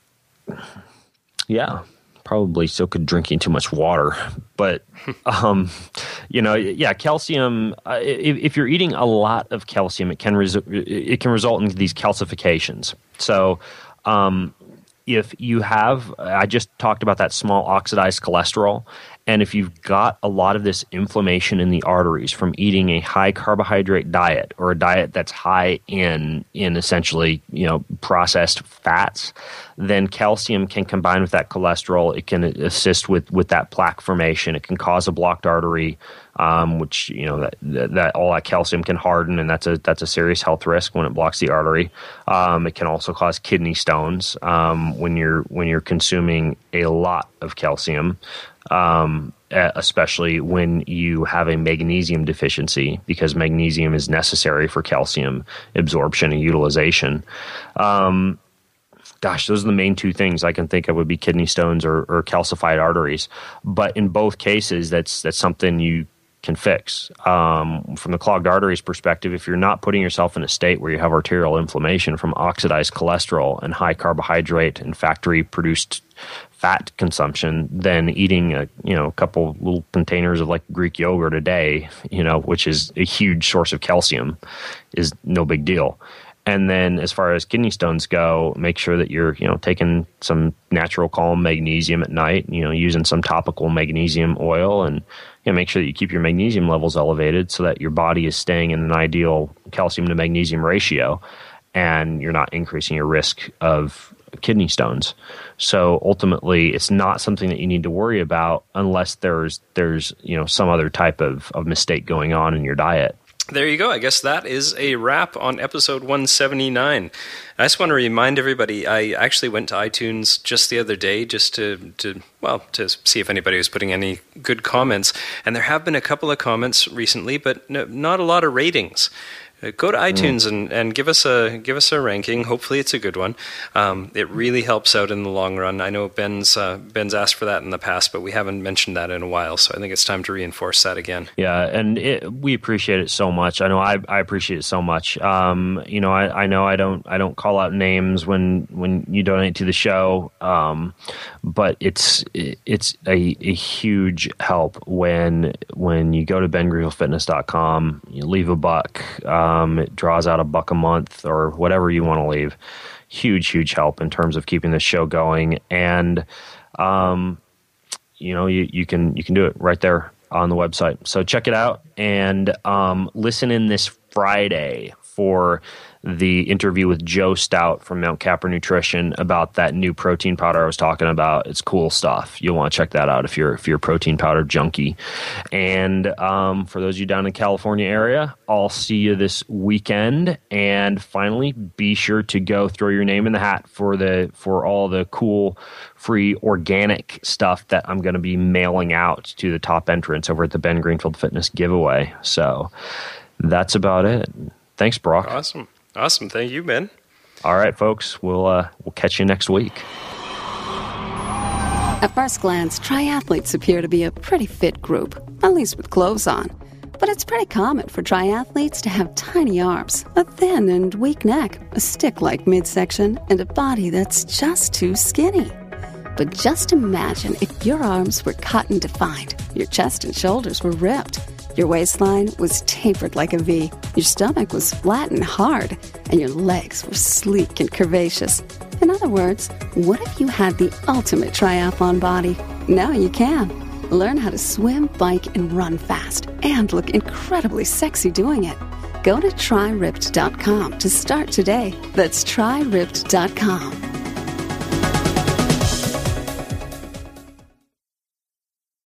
Yeah, probably still could drinking too much water. But, um, you know, yeah, calcium, uh, if, if you're eating a lot of calcium, it can, resu- it can result in these calcifications. So, um, if you have, I just talked about that small oxidized cholesterol, and if you've got a lot of this inflammation in the arteries from eating a high carbohydrate diet or a diet that's high in in essentially, you know, processed fats, then calcium can combine with that cholesterol. It can assist with with that plaque formation. It can cause a blocked artery, um, which, you know, that, that that all that calcium can harden, and that's a that's a serious health risk when it blocks the artery. Um, it can also cause kidney stones um, when you're when you're consuming a lot of calcium. Um, especially when you have a magnesium deficiency, because magnesium is necessary for calcium absorption and utilization. Um, gosh, those are the main two things I can think of would be kidney stones or, or calcified arteries. But in both cases, that's that's something you can fix. Um, from the clogged arteries perspective, if you're not putting yourself in a state where you have arterial inflammation from oxidized cholesterol and high carbohydrate and factory produced fat consumption, then eating a you know a couple little containers of like Greek yogurt a day, you know, which is a huge source of calcium, is no big deal. And then as far as kidney stones go, make sure that you're you know taking some natural calm magnesium at night, you know, using some topical magnesium oil, and you know, make sure that you keep your magnesium levels elevated so that your body is staying in an ideal calcium to magnesium ratio, and you're not increasing your risk of kidney stones. So ultimately, it's not something that you need to worry about unless there's there's you know some other type of, of mistake going on in your diet. There you go. I guess that is a wrap on episode one seventy-nine. I just want to remind everybody, I actually went to iTunes just the other day just to, to well, to see if anybody was putting any good comments. And there have been a couple of comments recently, but no, not a lot of ratings. Uh, Go to iTunes and, and give us a give us a ranking. Hopefully, it's a good one. Um, it really helps out in the long run. I know Ben's uh, Ben's asked for that in the past, but we haven't mentioned that in a while. So I think it's time to reinforce that again. Yeah, and it, we appreciate it so much. I know I, I appreciate it so much. Um, you know, I, I know I don't I don't call out names when when you donate to the show, um, but it's it's a, a huge help when when you go to ben greenfield fitness dot com, you leave a buck. Um, Um, it draws out a buck a month or whatever you want to leave. Huge, huge help in terms of keeping the show going. And, um, you know, you, you can you can do it right there on the website. So check it out and um, listen in this Friday for the interview with Joe Stout from Mount Capra Nutrition about that new protein powder I was talking about. It's cool stuff. You'll want to check that out if you're if you're a protein powder junkie. And um, for those of you down in the California area, I'll see you this weekend. And finally, be sure to go throw your name in the hat for the for all the cool free organic stuff that I'm going to be mailing out to the top entrants over at the Ben Greenfield Fitness giveaway. So that's about it. Thanks, Brock. Awesome. Awesome. Thank you, Ben. All right, folks. We'll uh, we'll catch you next week. At first glance, triathletes appear to be a pretty fit group, at least with clothes on. But it's pretty common for triathletes to have tiny arms, a thin and weak neck, a stick-like midsection, and a body that's just too skinny. But just imagine if your arms were cut and defined, your chest and shoulders were ripped, your waistline was tapered like a V, your stomach was flat and hard, and your legs were sleek and curvaceous. In other words, what if you had the ultimate triathlon body? Now you can. Learn how to swim, bike, and run fast, and look incredibly sexy doing it. Go to try ripped dot com to start today. That's try ripped dot com.